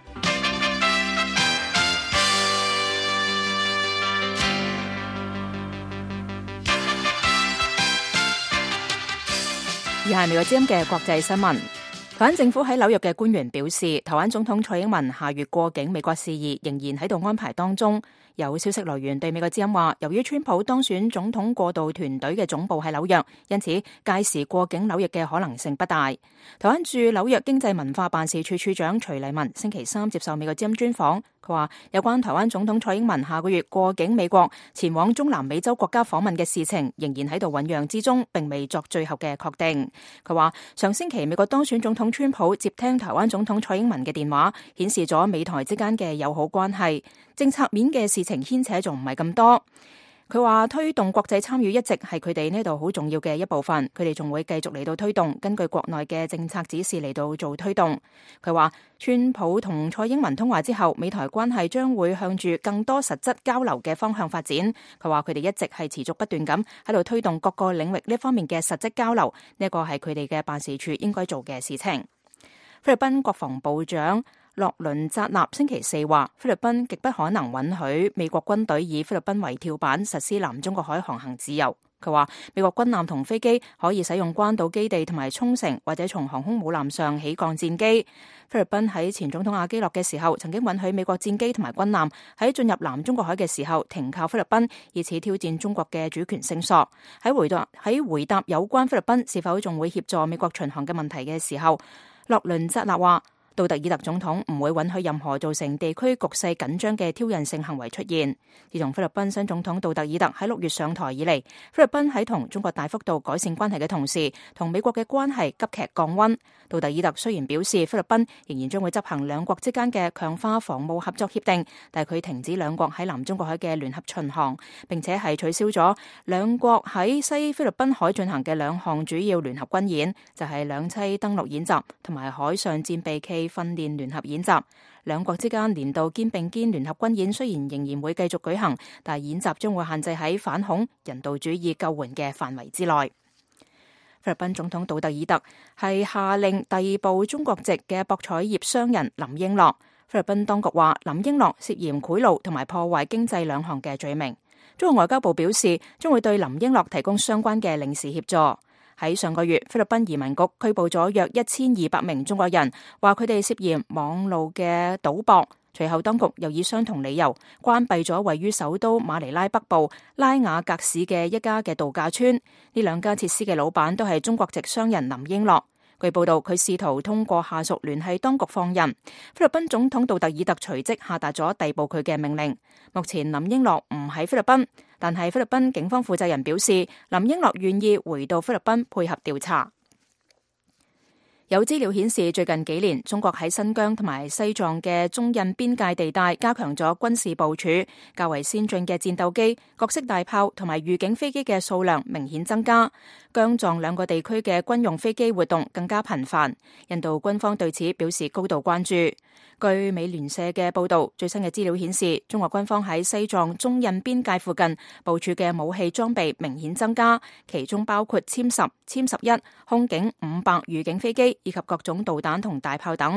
以下係美國之音嘅國際新聞。台灣政府喺紐約嘅官員表示，台灣總統蔡英文下月過境美國事宜仍然喺度安排當中。有消息來源對美國之音話，由於川普當選總統過渡團隊嘅總部喺紐約，因此屆時過境紐約嘅可能性不大。台灣駐紐約經濟文化辦事處處長徐麗文星期三接受美國之音專訪，佢話有關台灣總統蔡英文下個月過境美國前往中南美洲國家訪問嘅事情仍然喺度醞釀之中，並未作最後嘅確定。佢話上星期美國當選總統川普接聽台灣總統蔡英文嘅電話，顯示咗美台之間嘅友好關係，政策面嘅事情牽扯仲唔係咁多。佢話推動國際參與一直係佢哋呢度好重要嘅一部分，佢哋仲會繼續嚟到推動，根據國內嘅政策指示嚟到做推動。佢話川普同蔡英文通話之後，美台關係將會向住更多實質交流嘅方向發展。佢話佢哋一直係持續不斷咁喺度推動各個領域呢方面嘅實質交流，呢個係佢哋嘅辦事處應該做嘅事情。菲律賓國防部長洛倫扎納星期四話，菲律賓極不可能允許美國軍隊以菲律賓為跳板實施南中國海航行自由。佢話美國軍艦同飛機可以使用關島基地同埋沖繩，或者從航空母艦上起降戰機。菲律賓喺前總統阿基諾嘅時候，曾經允許美國戰機同埋軍艦喺進入南中國海嘅時候停靠菲律賓，以此挑戰中國嘅主權聲索。喺回答喺回答有關菲律賓是否仲會協助美國巡航嘅問題嘅時候，洛倫扎納話，杜特爾特總統唔會允許任何造成地區局勢緊張嘅挑釁性行為出現。自從菲律賓新總統杜特爾特喺六月上台以嚟，菲律賓喺同中國大幅度改善關係嘅同時，同美國嘅關係急劇降溫。杜特爾特雖然表示菲律賓仍然將會執行兩國之間嘅強化防務合作協定，但係佢停止兩國喺南中國海嘅聯合巡航，並且係取消咗兩國喺西菲律賓海進行嘅兩項主要聯合軍演，就係兩棲登陸演習同埋海上戰備器訓練聯合演習。兩國之間年度肩並肩聯合軍演雖然仍然會繼續舉行，但係演習將會限制喺反恐、人道主義救援嘅範圍之內。菲律賓總統杜特爾特係下令逮捕中國籍嘅博彩業商人林英樂。菲律賓當局話林英樂涉嫌賄賂同埋破壞經濟兩項嘅罪名。中國外交部表示將會對林英樂提供相關嘅領事協助。喺上個月，菲律賓移民局拘捕咗約一千二百名中國人，話佢哋涉嫌網路嘅賭博。隨後當局又以相同理由關閉咗位於首都馬尼拉北部拉雅格市嘅一家嘅度假村。呢兩家設施嘅老闆都係中國籍商人林英樂。據報道，佢試圖通過下屬聯繫當局放人。菲律賓總統杜特爾特隨即下達咗逮捕佢嘅命令。目前林英樂唔喺菲律賓，但係菲律賓警方負責人表示，林英樂願意回到菲律賓配合調查。有資料顯示，最近幾年中國喺新疆同埋西藏嘅中印邊界地帶加強咗軍事部署，較為先進嘅戰鬥機、各式大炮同埋預警飛機嘅數量明顯增加。疆藏兩個地區嘅軍用飛機活動更加頻繁。印度軍方對此表示高度關注。據美聯社嘅報導，最新嘅資料顯示，中國軍方喺西藏中印邊界附近部署嘅武器裝備明顯增加，其中包括殲十、殲十一、空警五百預警飛機以及各種導彈同大炮等。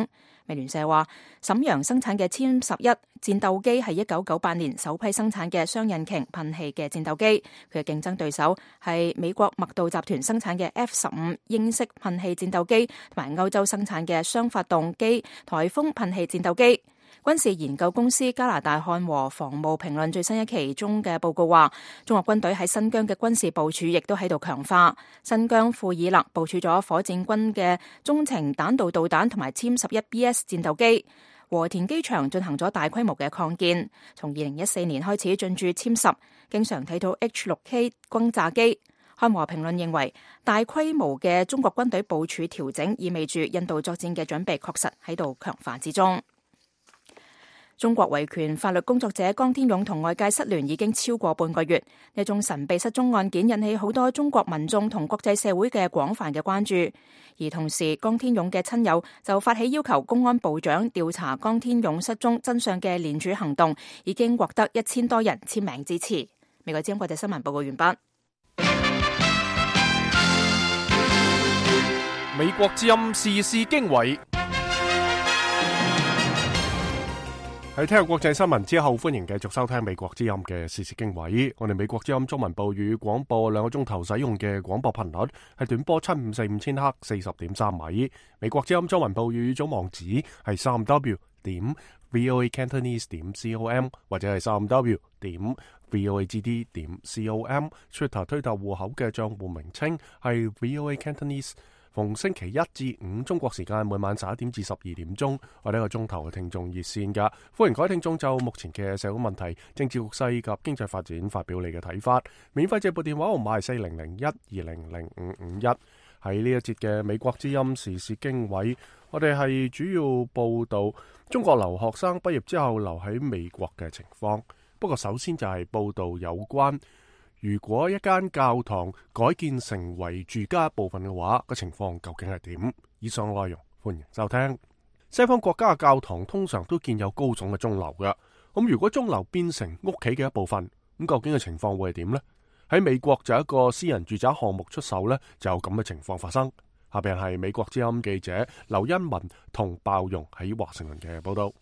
美聯社話，瀋陽生產嘅殲十一戰鬥機係一九九八年首批生產嘅雙引擎噴氣嘅戰鬥機，佢嘅競爭對手係美國麥道集團生產嘅 F 十五英式噴氣戰鬥機，同埋歐洲生產嘅雙發動機颱風噴氣戰鬥機。軍事研究公司加拿大漢和防務評論最新一期中嘅報告話，中國軍隊喺新疆嘅軍事部署亦都喺度強化。新疆庫爾勒部署咗火箭軍嘅中程彈道導彈同埋殲十一 B S 戰鬥機。和田機場進行咗大規模嘅擴建，從二零一四年開始進駐殲十，經常睇到 H 六 K 轟炸機。漢和評論認為，大規模嘅中國軍隊部署調整意味住印度作戰嘅準備確實喺度強化之中。中國維權法律工作者江天勇同外界失聯已經超過半個月，呢宗神秘失蹤案件引起好多中國民眾同國際社會嘅廣泛嘅關注。而同時，江天勇嘅親友就發起要求公安部長調查江天勇失蹤真相嘅聯署行動，已經獲得一千多人簽名支持。美國之音國際新聞報告完畢。 美國之音時事經緯。喺聽日國際新聞之後，歡迎繼續收聽美國之音嘅時事經緯。我哋美國之音中文部與廣播兩個鐘頭使用嘅廣播頻率係短波七五四五千克四十點三米。美國之音中文部與總網址係三 w 點 voa cantonese 點 com 或者係三 w 點 voa gd 點 com。Twitter 推特戶口嘅賬戶名稱係 voa cantonese。逢星期一至五中國時間每晚十一點至十二點鐘，我哋一個鐘頭嘅聽眾熱線噶，歡迎各位聽眾就目前嘅社會問題、政治局勢及經濟發展發表你嘅睇法。免費借撥電話號碼係四零零一二零零五五一。喺呢一節嘅美國之音時事經緯，我哋係主要報道中國留學生畢業之後留喺美國嘅情況。不過首先就係報道有關，如果一間教堂改建成為住家一部分嘅話，個情況究竟係點？以上內容歡迎收聽。西方國家嘅教堂通常都建有高聳嘅鐘樓嘅，咁如果鐘樓變成屋企嘅一部分，咁究竟嘅情況會係點呢？喺美國就有一個私人住宅項目出售呢，就有咁嘅情況發生。下邊係美國之音記者劉欣文同鮑容喺華盛頓嘅報道。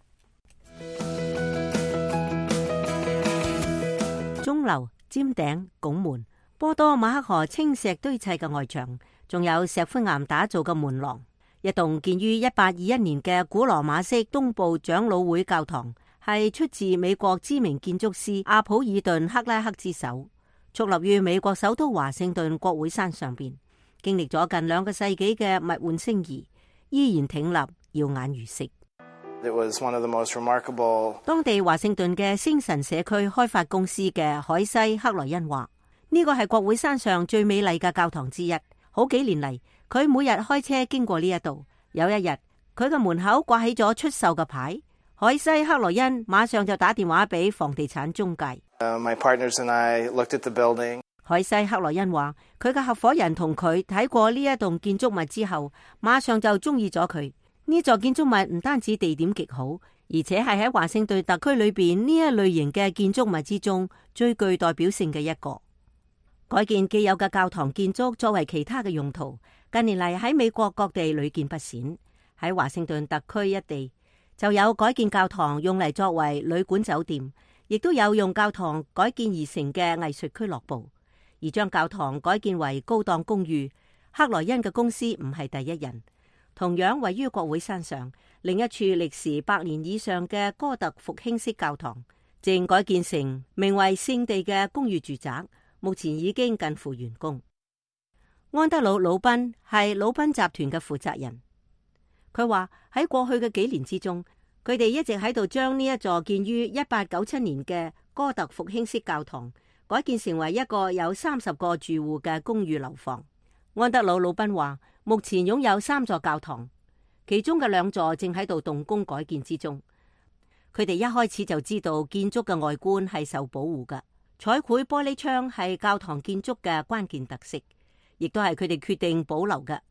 鐘樓、尖頂、拱門、波多馬克河青石堆砌嘅外牆，仲有石灰岩打造嘅門廊。一棟建於一八二一年嘅古羅馬式東部長老會教堂，係出自美國知名建築師阿普爾頓克拉克之手，矗立於美國首都華盛頓國會山上邊。經歷咗近兩個世紀嘅物換星移，依然挺立，耀眼如昔。 It was one of the most remarkable... 當地華盛頓嘅星辰社區開發公司嘅海西克萊恩話：呢個係國會山上最美麗嘅教堂之一。好幾年嚟，佢每日開車經過呢一度。有一日，佢嘅門口掛起咗出售嘅牌，海西克萊恩馬上就打電話俾房地產中介。 Uh, my partners and I looked at the building. 海西克萊恩話：佢嘅合夥人同佢睇過呢一棟建築物之後，馬上就中意咗佢。呢座建築物唔單止地點極好，而且係喺華盛頓特區裏邊呢一類型嘅建築物之中最具代表性嘅一個。改建既有嘅教堂建築作為其他嘅用途，近年嚟喺美國各地屢見不鮮。喺華盛頓特區一地就有改建教堂用嚟作為旅館酒店，亦都有用教堂改建而成嘅藝術俱樂部。而將教堂改建為高檔公寓，克萊恩嘅公司唔係第一人。同樣位於國會山上，另一處歷時百年以上嘅哥特復興式教堂，正改建成名為聖地嘅公寓住宅，目前已經近乎完工。安德魯魯賓係魯賓集團嘅負責人，佢話喺過去嘅幾年之中，佢哋一直喺度將呢一座建於一八九七年嘅哥特復興式教堂改建成為一個有三十個住戶嘅公寓樓房。安德魯魯賓話，目前擁有三座教堂，其中嘅兩座正喺度動工改建之中。佢哋一開始就知道建築嘅外觀係受保護嘅，彩繪玻璃窗係教堂建築嘅關鍵特色，亦都係佢哋決定保留嘅。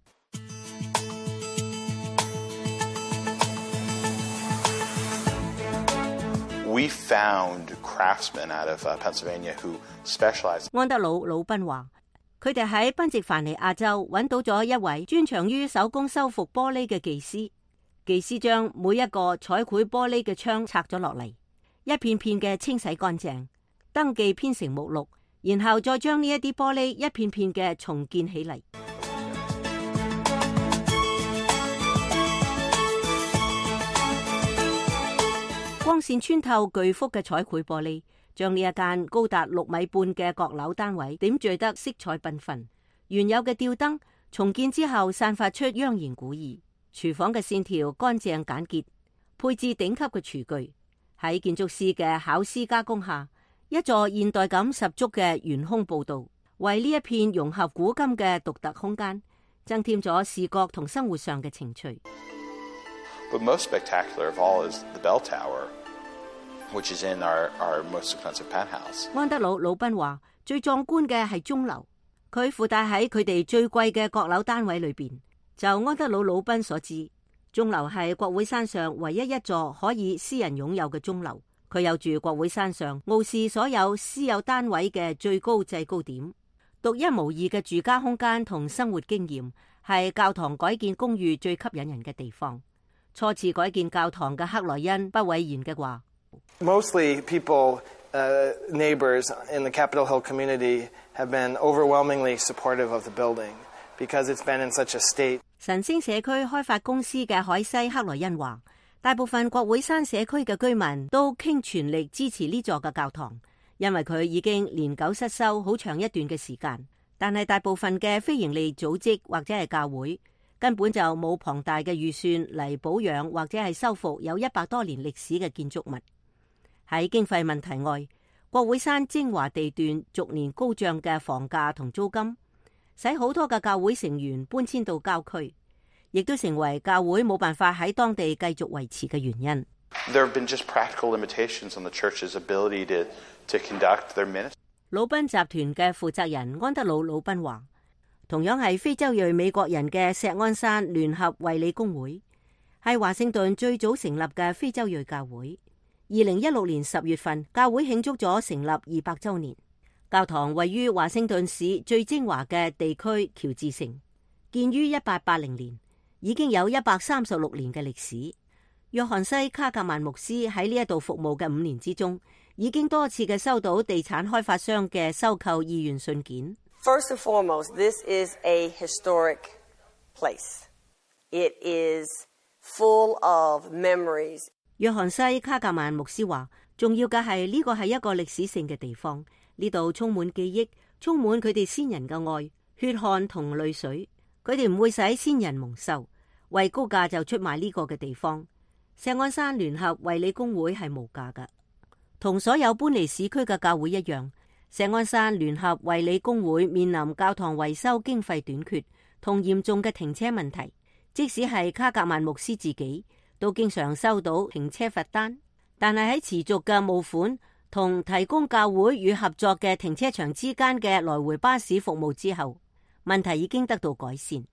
We found craftsmen out of Pennsylvania who specialized. 安德魯魯賓話，佢哋喺賓夕凡尼亞州揾到咗一位專長於手工修復玻璃嘅技師。 技師將每一個彩繪玻璃嘅窗拆咗落嚟，一片片嘅清洗乾淨，登記編成目錄，然後再將呢一啲玻璃一片片嘅重建起嚟。光線穿透巨幅嘅彩繪玻璃，將呢一間高達六米半嘅閣樓單位點綴得色彩繽紛。原有嘅吊燈重建之後，散發出央言古意。廚房嘅線條乾淨簡潔，配置頂級嘅廚具。喺建築師嘅巧思加工下，一座現代感十足嘅懸空步道，為呢一片融合古今嘅獨特空間增添咗視覺同生活上嘅情趣。 But most spectacular of all is the bell tower, which is in our, our most expensive penthouse. 安德魯·魯賓話：最壯觀嘅係鐘樓，佢附帶喺佢哋最貴嘅閣樓單位裏邊。就安德魯·魯賓所知，鐘樓係國會山上唯一一座可以私人擁有嘅鐘樓。佢有住國會山上傲視所有私有單位嘅最高制高點，獨一無二嘅住家空間同生活經驗，係教堂改建公寓最吸引人嘅地方。初次改建教堂嘅克萊恩不諱言嘅話 ：Mostly people, uh, neighbors in the Capitol Hill community have been overwhelmingly supportive of the building because it's been in such a state. 神星社區開發公司嘅海西克萊恩話：大部分國會山社區嘅居民都傾全力支持呢座嘅教堂，因為佢已經年久失修好長一段嘅時間。但係大部分嘅非營利組織或者係教會根本就冇龐大嘅預算嚟保養或者係修復有一百多年歷史嘅建築物。喺經費問題外，國會山精華地段逐年高漲嘅房價同租金，使好多嘅教會成員搬遷到郊區，亦都成為教會冇辦法喺當地繼續維持嘅原因。 There have been just practical limitations on the church's ability to, to conduct their ministry. 魯賓集團嘅負責人安德魯·魯賓話，同樣係非洲裔美國人嘅錫安山聯合衛理公會，係華盛頓最早成立嘅非洲裔教會。二零一六年十月份，教會慶祝咗成立二百週年。教堂位於華盛頓市最精華嘅地區喬治城，建於一八八零年，已經有一百三十六年嘅歷史。約翰西卡格曼牧師喺呢一度服務嘅五年之中，已經多次嘅收到地產開發商嘅收購意願信件。 First and foremost, this is a historic place. It is full of memories. 約翰西卡格曼牧師話，重要嘅係呢個係一個歷史性嘅地方，呢度充滿記憶，充滿佢哋先人嘅愛、血汗同淚水。佢哋唔會使先人蒙羞，為高價就出賣呢個嘅地方。錫安山聯合衛理公會係無價㗎，同所有搬離市區嘅教會一樣。錫安山聯合衛理公會面臨教堂維修經費短缺同嚴重嘅停車問題，即使係卡格曼牧師自己都經常收到停車罰單。但係喺持續嘅募款同提供教會與合作嘅停車場之間嘅來回巴士服務之後，問題已經得到改善。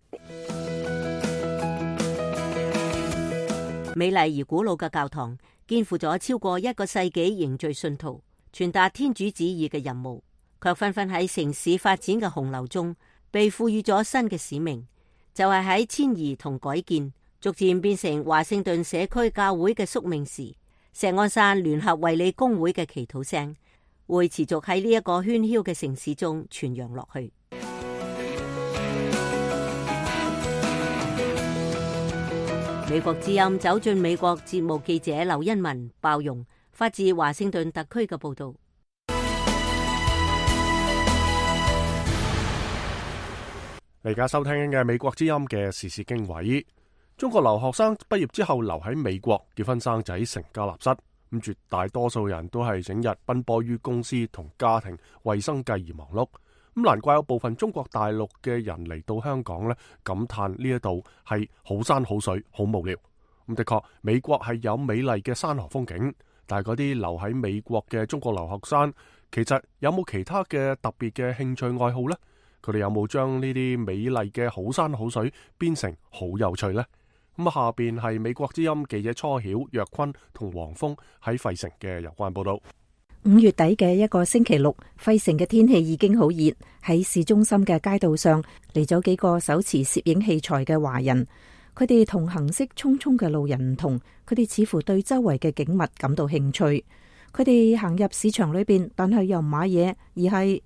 美麗而古老嘅教堂肩負咗超過一個世紀凝聚信徒、傳達天主旨意嘅任務，卻紛紛喺城市發展嘅洪流中被賦予咗新嘅使命，就係喺遷移同改建逐漸變成華盛頓社區教會嘅宿命時，錫安山聯合衛理公會嘅祈禱聲會持續喺呢一個喧囂嘅城市中傳揚落去。美國之音走進美國節目記者劉欣文包容發自華盛頓特區嘅報道。 你而家收聽嘅美國之音嘅時事經緯，中國留學生畢業之後留喺美國結婚生仔成家立室，咁絕大多數人都係整日奔波於公司同家庭為生計而忙碌。咁難怪有部分中國大陸嘅人嚟到香港呢，感嘆呢一度係好山好水，好無聊。咁的確，美國係有美麗嘅山河風景，但係嗰啲留喺美國嘅中國留學生，其實有冇其他嘅特別嘅興趣愛好呢？佢哋有冇將呢啲美麗嘅好山好水變成好有趣呢？咁下邊係美國之音記者初曉、若坤同黃峰喺費城嘅有關報道。 五月底嘅一個星期六，費城嘅天氣已經好熱。喺市中心嘅街道上嚟咗幾個手持攝影器材嘅華人， 佢哋同行色匆匆嘅路人唔同，佢哋似乎對周圍嘅景物感到興趣。佢哋行入市場裏邊，但係又唔買嘢，而係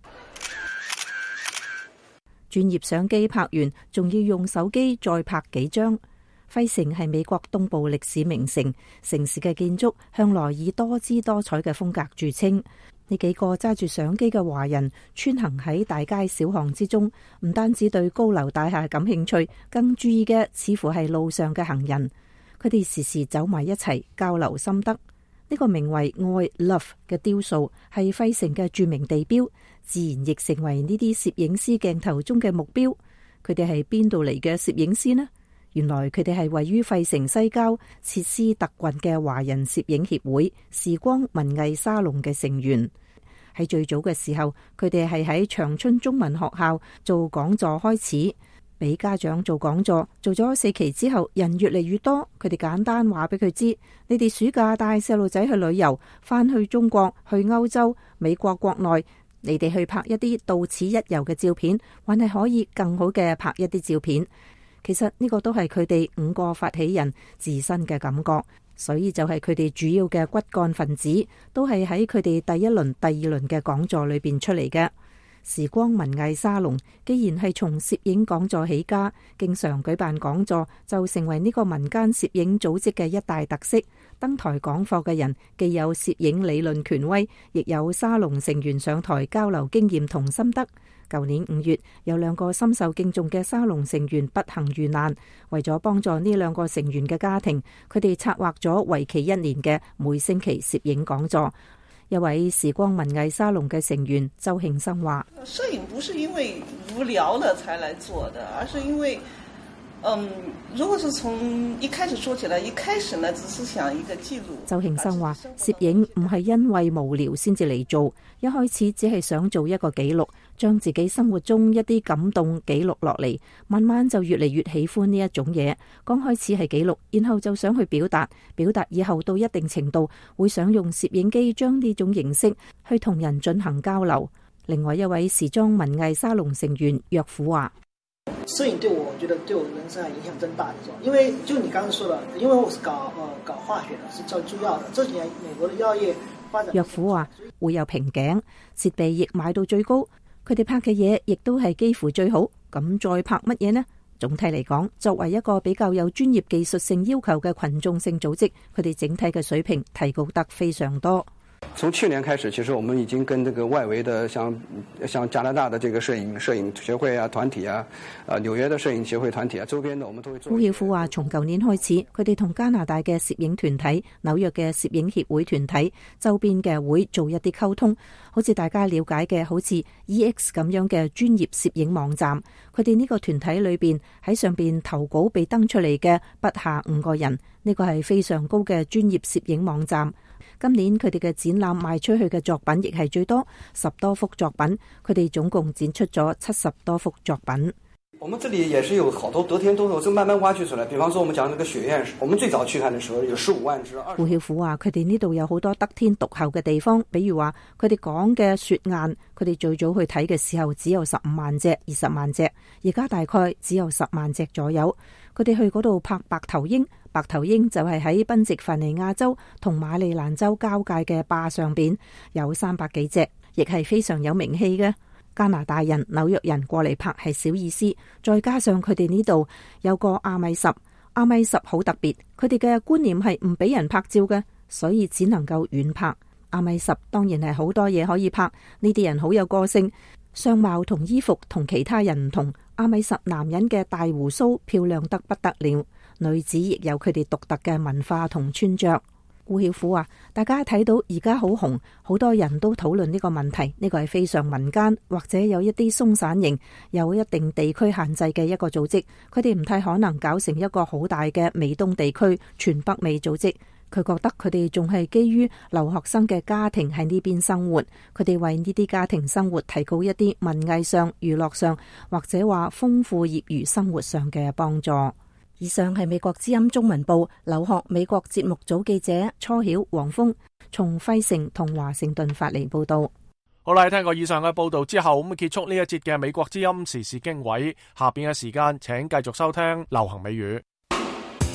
專業相機拍完，仲要用手機再拍幾張。費城係美國東部歷史名城，城市嘅建築向來以多姿多彩嘅風格著稱。呢幾個揸住相機嘅華人穿行喺大街小巷之中，唔單止對高樓大廈感興趣，更注意嘅似乎係路上嘅行人。佢哋時時走埋一齊交流心得。呢個名為愛 Love 嘅雕塑係費城嘅著名地標，自然亦成為呢啲攝影師鏡頭中嘅目標。佢哋係邊度嚟嘅攝影師呢？原來佢哋係位於費城西郊切斯特郡嘅華人攝影協會時光文藝沙龍嘅成員。喺最早嘅時候，佢哋係喺長春中文學校做講座開始，俾家長做講座。做咗四期之後，人越嚟越多，佢哋簡單話俾佢知：你哋暑假帶細路仔去旅遊，翻去中國、去歐洲、美國國內，你哋去拍一啲到此一遊嘅照片，還係可以更好嘅拍一啲照片。其實呢個都係佢哋五個發起人自身嘅感覺，所以就係佢哋主要嘅骨幹分子，都係喺佢哋第一輪、第二輪嘅講座裏邊出嚟嘅。時光文藝沙龍既然係從攝影講座起家，經常舉辦講座，就成為呢個民間攝影組織嘅一大特色。登台講課嘅人既有攝影理論權威，亦有沙龍成員上台交流經驗同心得。舊年五月，有兩個深受敬重嘅沙龍成員不幸遇難，為咗幫助呢兩個成員嘅家庭，佢哋策劃咗為期一年嘅每星期攝影講座。一位時光文藝沙龍嘅成員周慶生話： 攝影不是因為無聊了才來做的，而是因為嗯，如果是從一開始說起來，一開始呢，只是想一個記錄。 周慶生話：攝影唔係因為無聊先至嚟做，一開始只係想做一個記錄，將自己生活中一啲感動記錄落嚟，慢慢就越嚟越喜歡呢一種嘢。剛開始係記錄，然後就想去表達，表達以後到一定程度，會想用攝影機將呢種形式去同人進行交流。另外一位時裝文藝沙龍成員岳虎話： 攝影對我，我覺得對我人生影響真大的，因為就你剛才說的，因為我是搞呃搞化學的，是做中藥的。這幾年美國的藥業發展。 岳虎話會有瓶頸，設備亦買到最高，佢哋拍嘅嘢亦都係幾乎最好。咁再拍乜嘢呢？總體嚟講，作為一個比較有專業技術性要求嘅群眾性組織，佢哋整體嘅水平提高得非常多。 從去年開始，其實我們已經跟這個外圍的像像加拿大的這個攝影攝影協會啊團體啊，啊紐約的攝影協會團體啊，周邊的我們都會做。顧曉虎話：從舊年開始，佢哋同加拿大嘅攝影團體、紐約嘅攝影協會團體、周邊嘅會做一啲溝通，好似大家了解嘅，好似 E X 咁樣嘅專業攝影網站。佢哋呢個團體裏邊喺上邊投稿被登出嚟嘅不下五個人，呢個係非常高嘅專業攝影網站。今年佢哋嘅展覽賣出去嘅作品亦係最多，十多幅作品。佢哋總共展出咗七十多幅作品。 我們這裡也是有好多得天獨厚，就慢慢挖掘出來。比方說，我們講那個雪燕，我們最早去看的時候有十五萬隻。 胡曉虎話：佢哋呢度有好多得天獨厚嘅地方，比如話佢哋講嘅雪雁，佢哋最早去睇嘅時候只有十五萬隻、二十萬隻，而家大概只有十萬隻左右。佢哋去嗰度拍白頭鷹，白頭鷹就係喺賓夕凡尼亞州同馬里蘭州交界嘅壩上邊，有三百幾隻，亦係非常有名氣嘅。加拿大人、紐約人過嚟拍係小意思，再加上佢哋呢度有個阿米什，阿米什好特別，佢哋嘅觀念係唔俾人拍照嘅，所以只能夠遠拍。阿米什當然係好多嘢可以拍，呢啲人好有個性，相貌同衣服同其他人唔同。阿米什男人嘅大鬍鬚漂亮得不得了，女子亦有佢哋獨特嘅文化同穿着。顧曉虎話：大家睇到而家好紅，好多人都討論呢個問題。呢個係非常民間或者有一啲鬆散型、有一定地區限制嘅一個組織。佢哋唔太可能搞成一個好大嘅美東地區全北美組織。佢覺得佢哋仲係基於留學生嘅家庭喺呢邊生活，佢哋為呢啲家庭生活提供一啲文藝上、娛樂上或者話豐富業餘生活上嘅幫助。以上係美國之音中文部留學美國節目組記者初曉、黃峰從費城同華盛頓發嚟報道。 好啦，聽過以上嘅報道之後，咁結束呢一節嘅美國之音時事經緯。下邊嘅時間，請繼續收聽流行美語。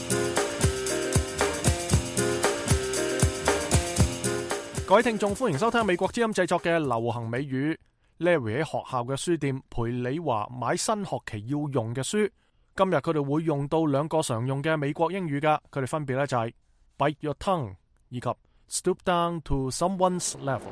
各位聽眾，歡迎收聽美國之音製作嘅流行美語。Larry 喺學校嘅書店陪李華買新學期要用嘅書。今日佢哋會用到兩個常用嘅美國英語噶，佢哋分別咧就係 bite your tongue 以及 stoop down to someone's level。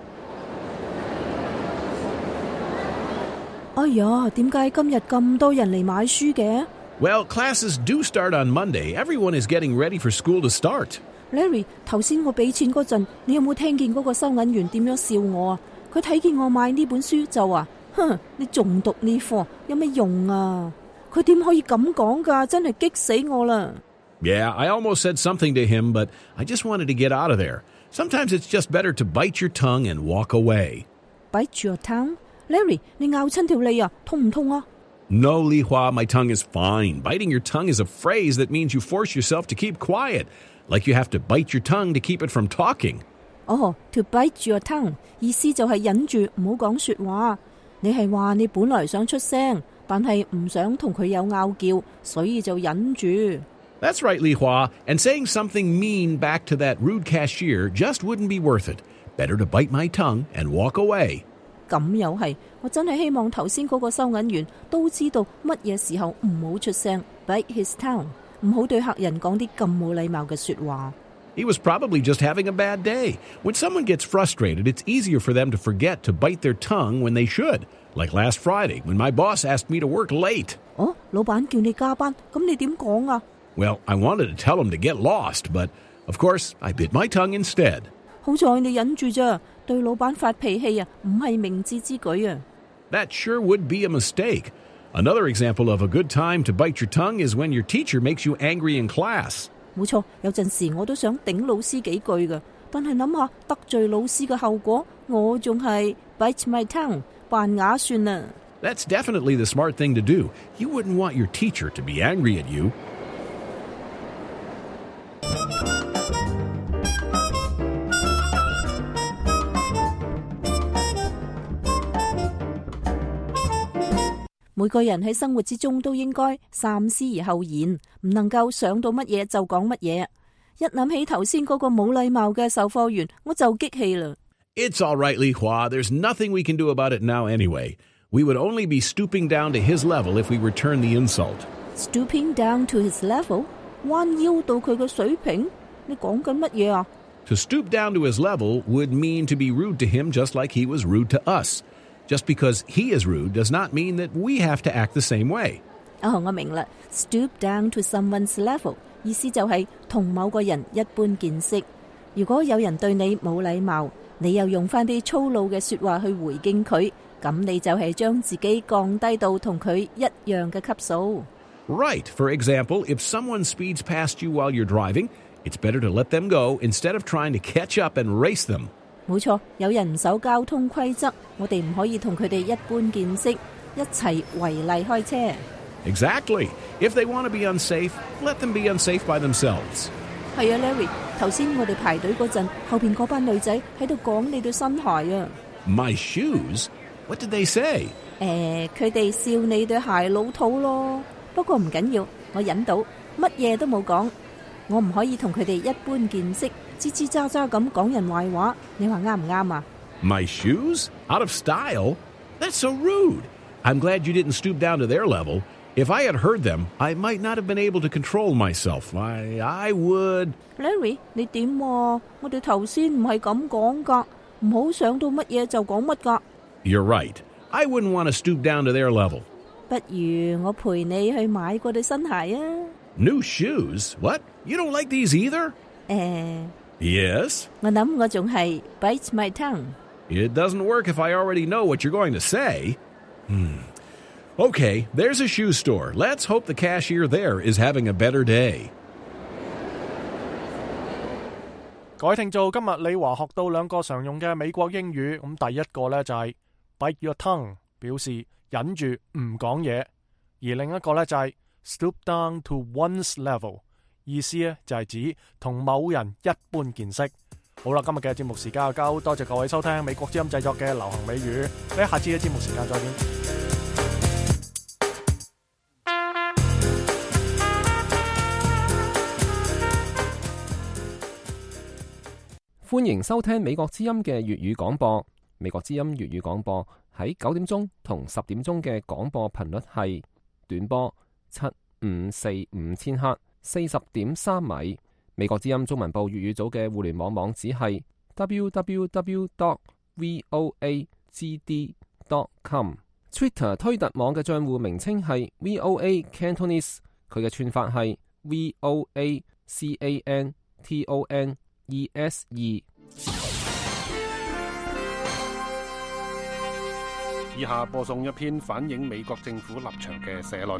哎呀，點解今日咁多人嚟買書嘅？ Well, classes do start on Monday. Everyone is getting ready for school to start.Larry， 頭先我俾錢嗰陣，你有冇聽見嗰個收銀員點樣笑我啊？佢睇見我買呢本書就話：哼，你仲讀呢科有咩用啊？佢點可以咁講噶？真係激死我啦 ！Yeah, I almost said something to him, but I just wanted to get out of there. Sometimes it's just better to bite your tongue and walk away. Bite your tongue? Larry， 你咬親條脷啊，痛唔痛啊？ No, Li Hua, my tongue is fine. Biting your tongue is a phrase that means you force yourself to keep quiet.Like you have to bite your tongue to keep it from talking. 哦、oh, to bite your tongue 意思就係忍住唔好講說話。你係話你本來想出聲，但係唔想同佢有拗撬，所以就忍住。 That's right, Li Hua. And saying something mean back to that rude cashier just wouldn't be worth it. Better to bite my tongue and walk away. 咁又係，我真係希望頭先嗰個收銀員都知道乜嘢時候唔好出聲 ，bite his tongue。唔好對客人講啲咁冇禮貌嘅說話。 He was probably just having a bad day. When someone gets frustrated, it's easier for them to forget to bite their tongue when they should. Like last Friday, when my boss asked me to work late. 哦，老闆叫你加班，咁你點講啊？ Well, I wanted to tell him to get lost, but of course, I bit my tongue instead. 好在你忍住咋，對老闆發脾氣啊，唔係明智之舉啊。 That sure would be a mistake.Another example of a good time to bite your tongue is when your teacher makes you angry in class. 冇錯，有陣時我都想頂老師幾句㗎，但係諗下得罪老師嘅後果，我仲係 bite my tongue 扮啞算啦。 That's definitely the smart thing to do. You wouldn't want your teacher to be angry at you. 每個人喺生活之中都應該三思而後言，唔能夠想到乜嘢就講乜嘢。一諗起頭先嗰個冇禮貌嘅售貨員，我就激氣啦。 It's all right, Li Hua. There's nothing we can do about it now anyway. We would only be stooping down to his level if we return the insult. Stooping down to his level? 彎腰到佢嘅水平？你講緊乜嘢啊？ To stoop down to his level would mean to be rude to him just like he was rude to us.Just because he is rude does not mean that we have to act the same way. 哦，我明啦。Stoop down to someone's level 意思就係同某個人一般見識。如果有人對你冇禮貌，你又用翻啲粗魯嘅說話去回敬佢，咁你就係將自己降低到同佢一樣嘅級數。 Right. For example, if someone speeds past you while you're driving, it's better to let them go instead of trying to catch up and race them. 冇錯，有人唔守交通規則，我哋唔可以同佢哋一般見識，一齊違例開車。 Exactly. If they want to be unsafe, let them be unsafe by themselves. 係啊 ，Larry， 頭先我哋排隊嗰陣，後邊嗰班女仔喺度講你對新鞋啊。 My shoes? What did they say? 誒，佢哋笑你對鞋老土咯。不過唔緊要，我忍到，乜嘢都冇講。我唔可以同佢哋一般見識。吱吱喳喳咁講人壞話，你話啱唔啱啊？ My shoes? Out of style? That's so rude. I'm glad you didn't stoop down to their level. If I had heard them, I might not have been able to control myself. I, I would... Larry, 你點啊？我哋頭先唔係咁講㗎，唔好想到乜嘢就講乜㗎。 You're right. I wouldn't want to stoop down to their level. 不如我陪你去買過對新鞋啊。 New shoes? What? You don't like these either? 誒。 Yes? 我諗我仲係 bite my tongue. It doesn't work if I already know what you're going to say. Hmm. Okay, there's a shoe store. Let's hope the cashier there is having a better day. 各位聽眾，今日李華學到兩個常用嘅美國英語。咁第一個呢就係 bite your tongue， 表示忍住唔講嘢；而另一個呢就係 stoop down to one's level。意思咧就係指同某人一般見識。好啦，今日嘅節目時間就夠，多謝各位收聽美國之音製作嘅流行美語。喺下次嘅節目時間再見。 歡迎收聽美國之音嘅粵語廣播。美國之音粵語廣播喺九點鐘同十點鐘嘅廣播頻率係短波七五四五千赫，四十點三米。美國之音中文部粵語組嘅互聯網網址係 double-u double-u double-u dot voa g d dot com。Twitter 推特網嘅賬戶名稱係 V O A Cantonese， 佢嘅串法係 V O A C A N T O N E S E。 以下播送一篇反映美國政府立場嘅社論。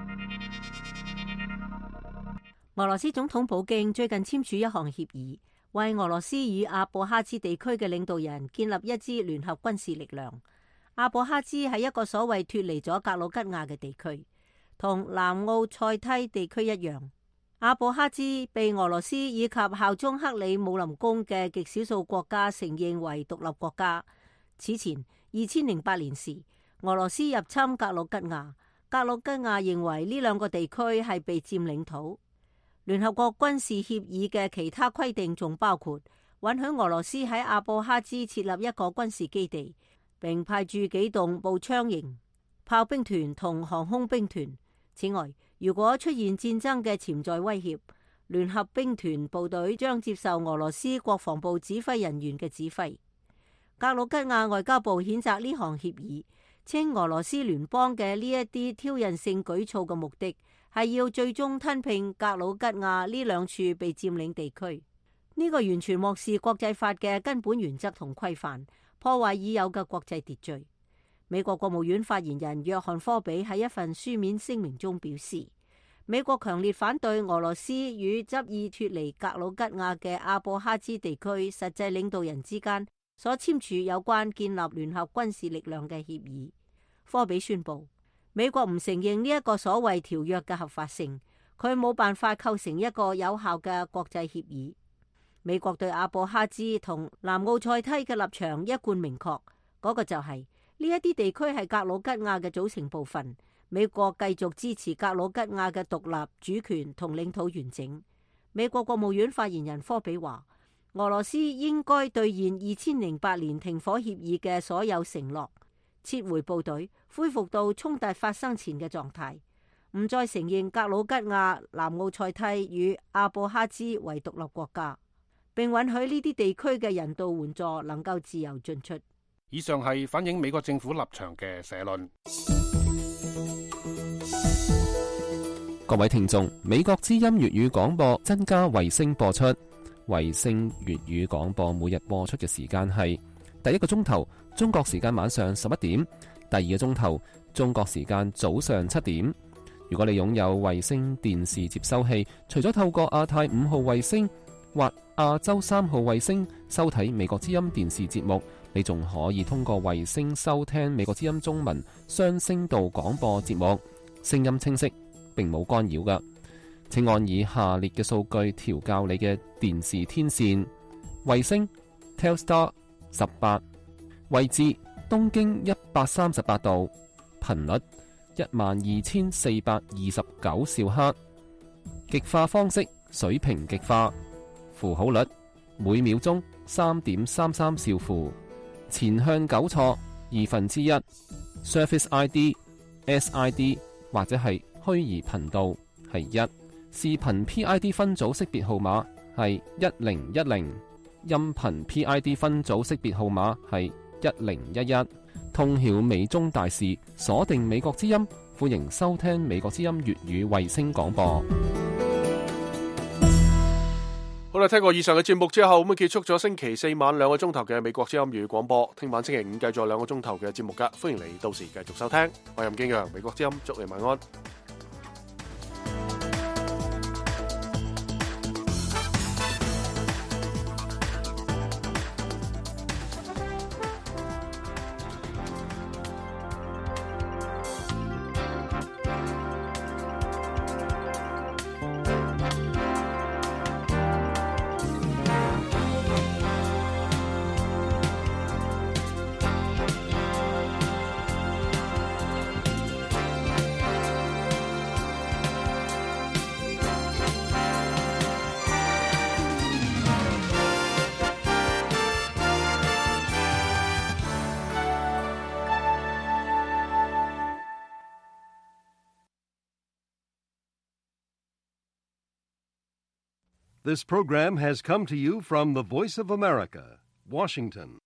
俄羅斯總統普京最近簽署一項協議，為俄羅斯與阿布哈茲地區嘅領導人建立一支聯合軍事力量。阿布哈茲係一個所謂脫離咗格魯吉亞嘅地區，同南奧塞梯地區一樣。阿布哈茲被俄羅斯以及效忠克里姆林宮嘅極少數國家承認為獨立國家。此前二千零八年時，俄羅斯入侵格魯吉亞，格魯吉亞認為呢兩個地區係被佔領土。聯合國軍事協議嘅其他規定仲包括允許俄羅斯喺阿布哈茲設立一個軍事基地，並派駐幾棟步槍型炮兵團同航空兵團。此外，如果出現戰爭嘅潛在威脅，聯合兵團部隊將接受俄羅斯國防部指揮人員嘅指揮。格魯吉亞外交部譴責呢項協議，稱俄羅斯聯邦嘅呢一啲挑釁性舉措嘅目的係要最終吞併格魯吉亞呢兩處被佔領地區。呢個完全漠視國際法嘅根本原則同規範，破壞已有嘅國際秩序。美國國務院發言人約翰科比喺一份書面聲明中表示，美國強烈反對俄羅斯與執意脫離格魯吉亞嘅阿布哈茲地區實際領導人之間所簽署有關建立聯合軍事力量嘅協議。科比宣布，美國唔承認呢一個所謂條約嘅合法性，佢冇辦法構成一個有效嘅國際協議。美國對阿布哈茲同南奧塞梯嘅立場一貫明確，嗰、那個就係呢一啲地區係格魯吉亞嘅組成部分。美國繼續支持格魯吉亞嘅獨立主權同領土完整。美國國務院發言人科比話，俄羅斯應該兌現二千零八年停火協議嘅所有承諾，撤回部隊，恢復到衝突發生前嘅狀態，唔再承認格魯吉亞、南奧塞梯與阿布哈茲為獨立國家，並允許呢啲地區嘅人道援助能夠自由進出。 以上係反映美國政府立場嘅社論。 各位聽眾，美國之音粵語廣播增加衛星播出。衛星粵語廣播每日播出嘅時間係第一個鐘頭中國時間晚上十一點，第二個鐘頭中國時間早上七點。如果你擁有衛星電視接收器，除咗透過亞太五號衛星或亞洲三號衛星收睇美國之音電視節目，你仲可以通過衛星收聽美國之音中文雙聲道廣播節目，聲音清晰，並冇干擾㗎。請按以下列嘅數據調校你嘅電視天線：衛星 Telstar 十八，位置東經一百三十八度，頻率一萬二千四百二十九兆赫，極化方式水平極化，符號率每秒鐘三點三三兆符，前向糾錯二分之一 ，Surface I D、S I D 或者係虛擬頻道係一。視頻 P I D 分組識別號碼係一零一零，音頻 P I D 分組識別號碼係一零一一。通曉美中大事，鎖定美國之音，歡迎收聽美國之音粵語衛星廣播。 好啦，聽過以上嘅節目之後，咁結束咗星期四晚兩個鐘頭嘅美國之音粵語廣播。聽晚星期五繼續兩個鐘頭嘅節目噶，歡迎你到時繼續收聽。我係任敬陽，美國之音，祝你晚安。 This program has come to you from the Voice of America, Washington.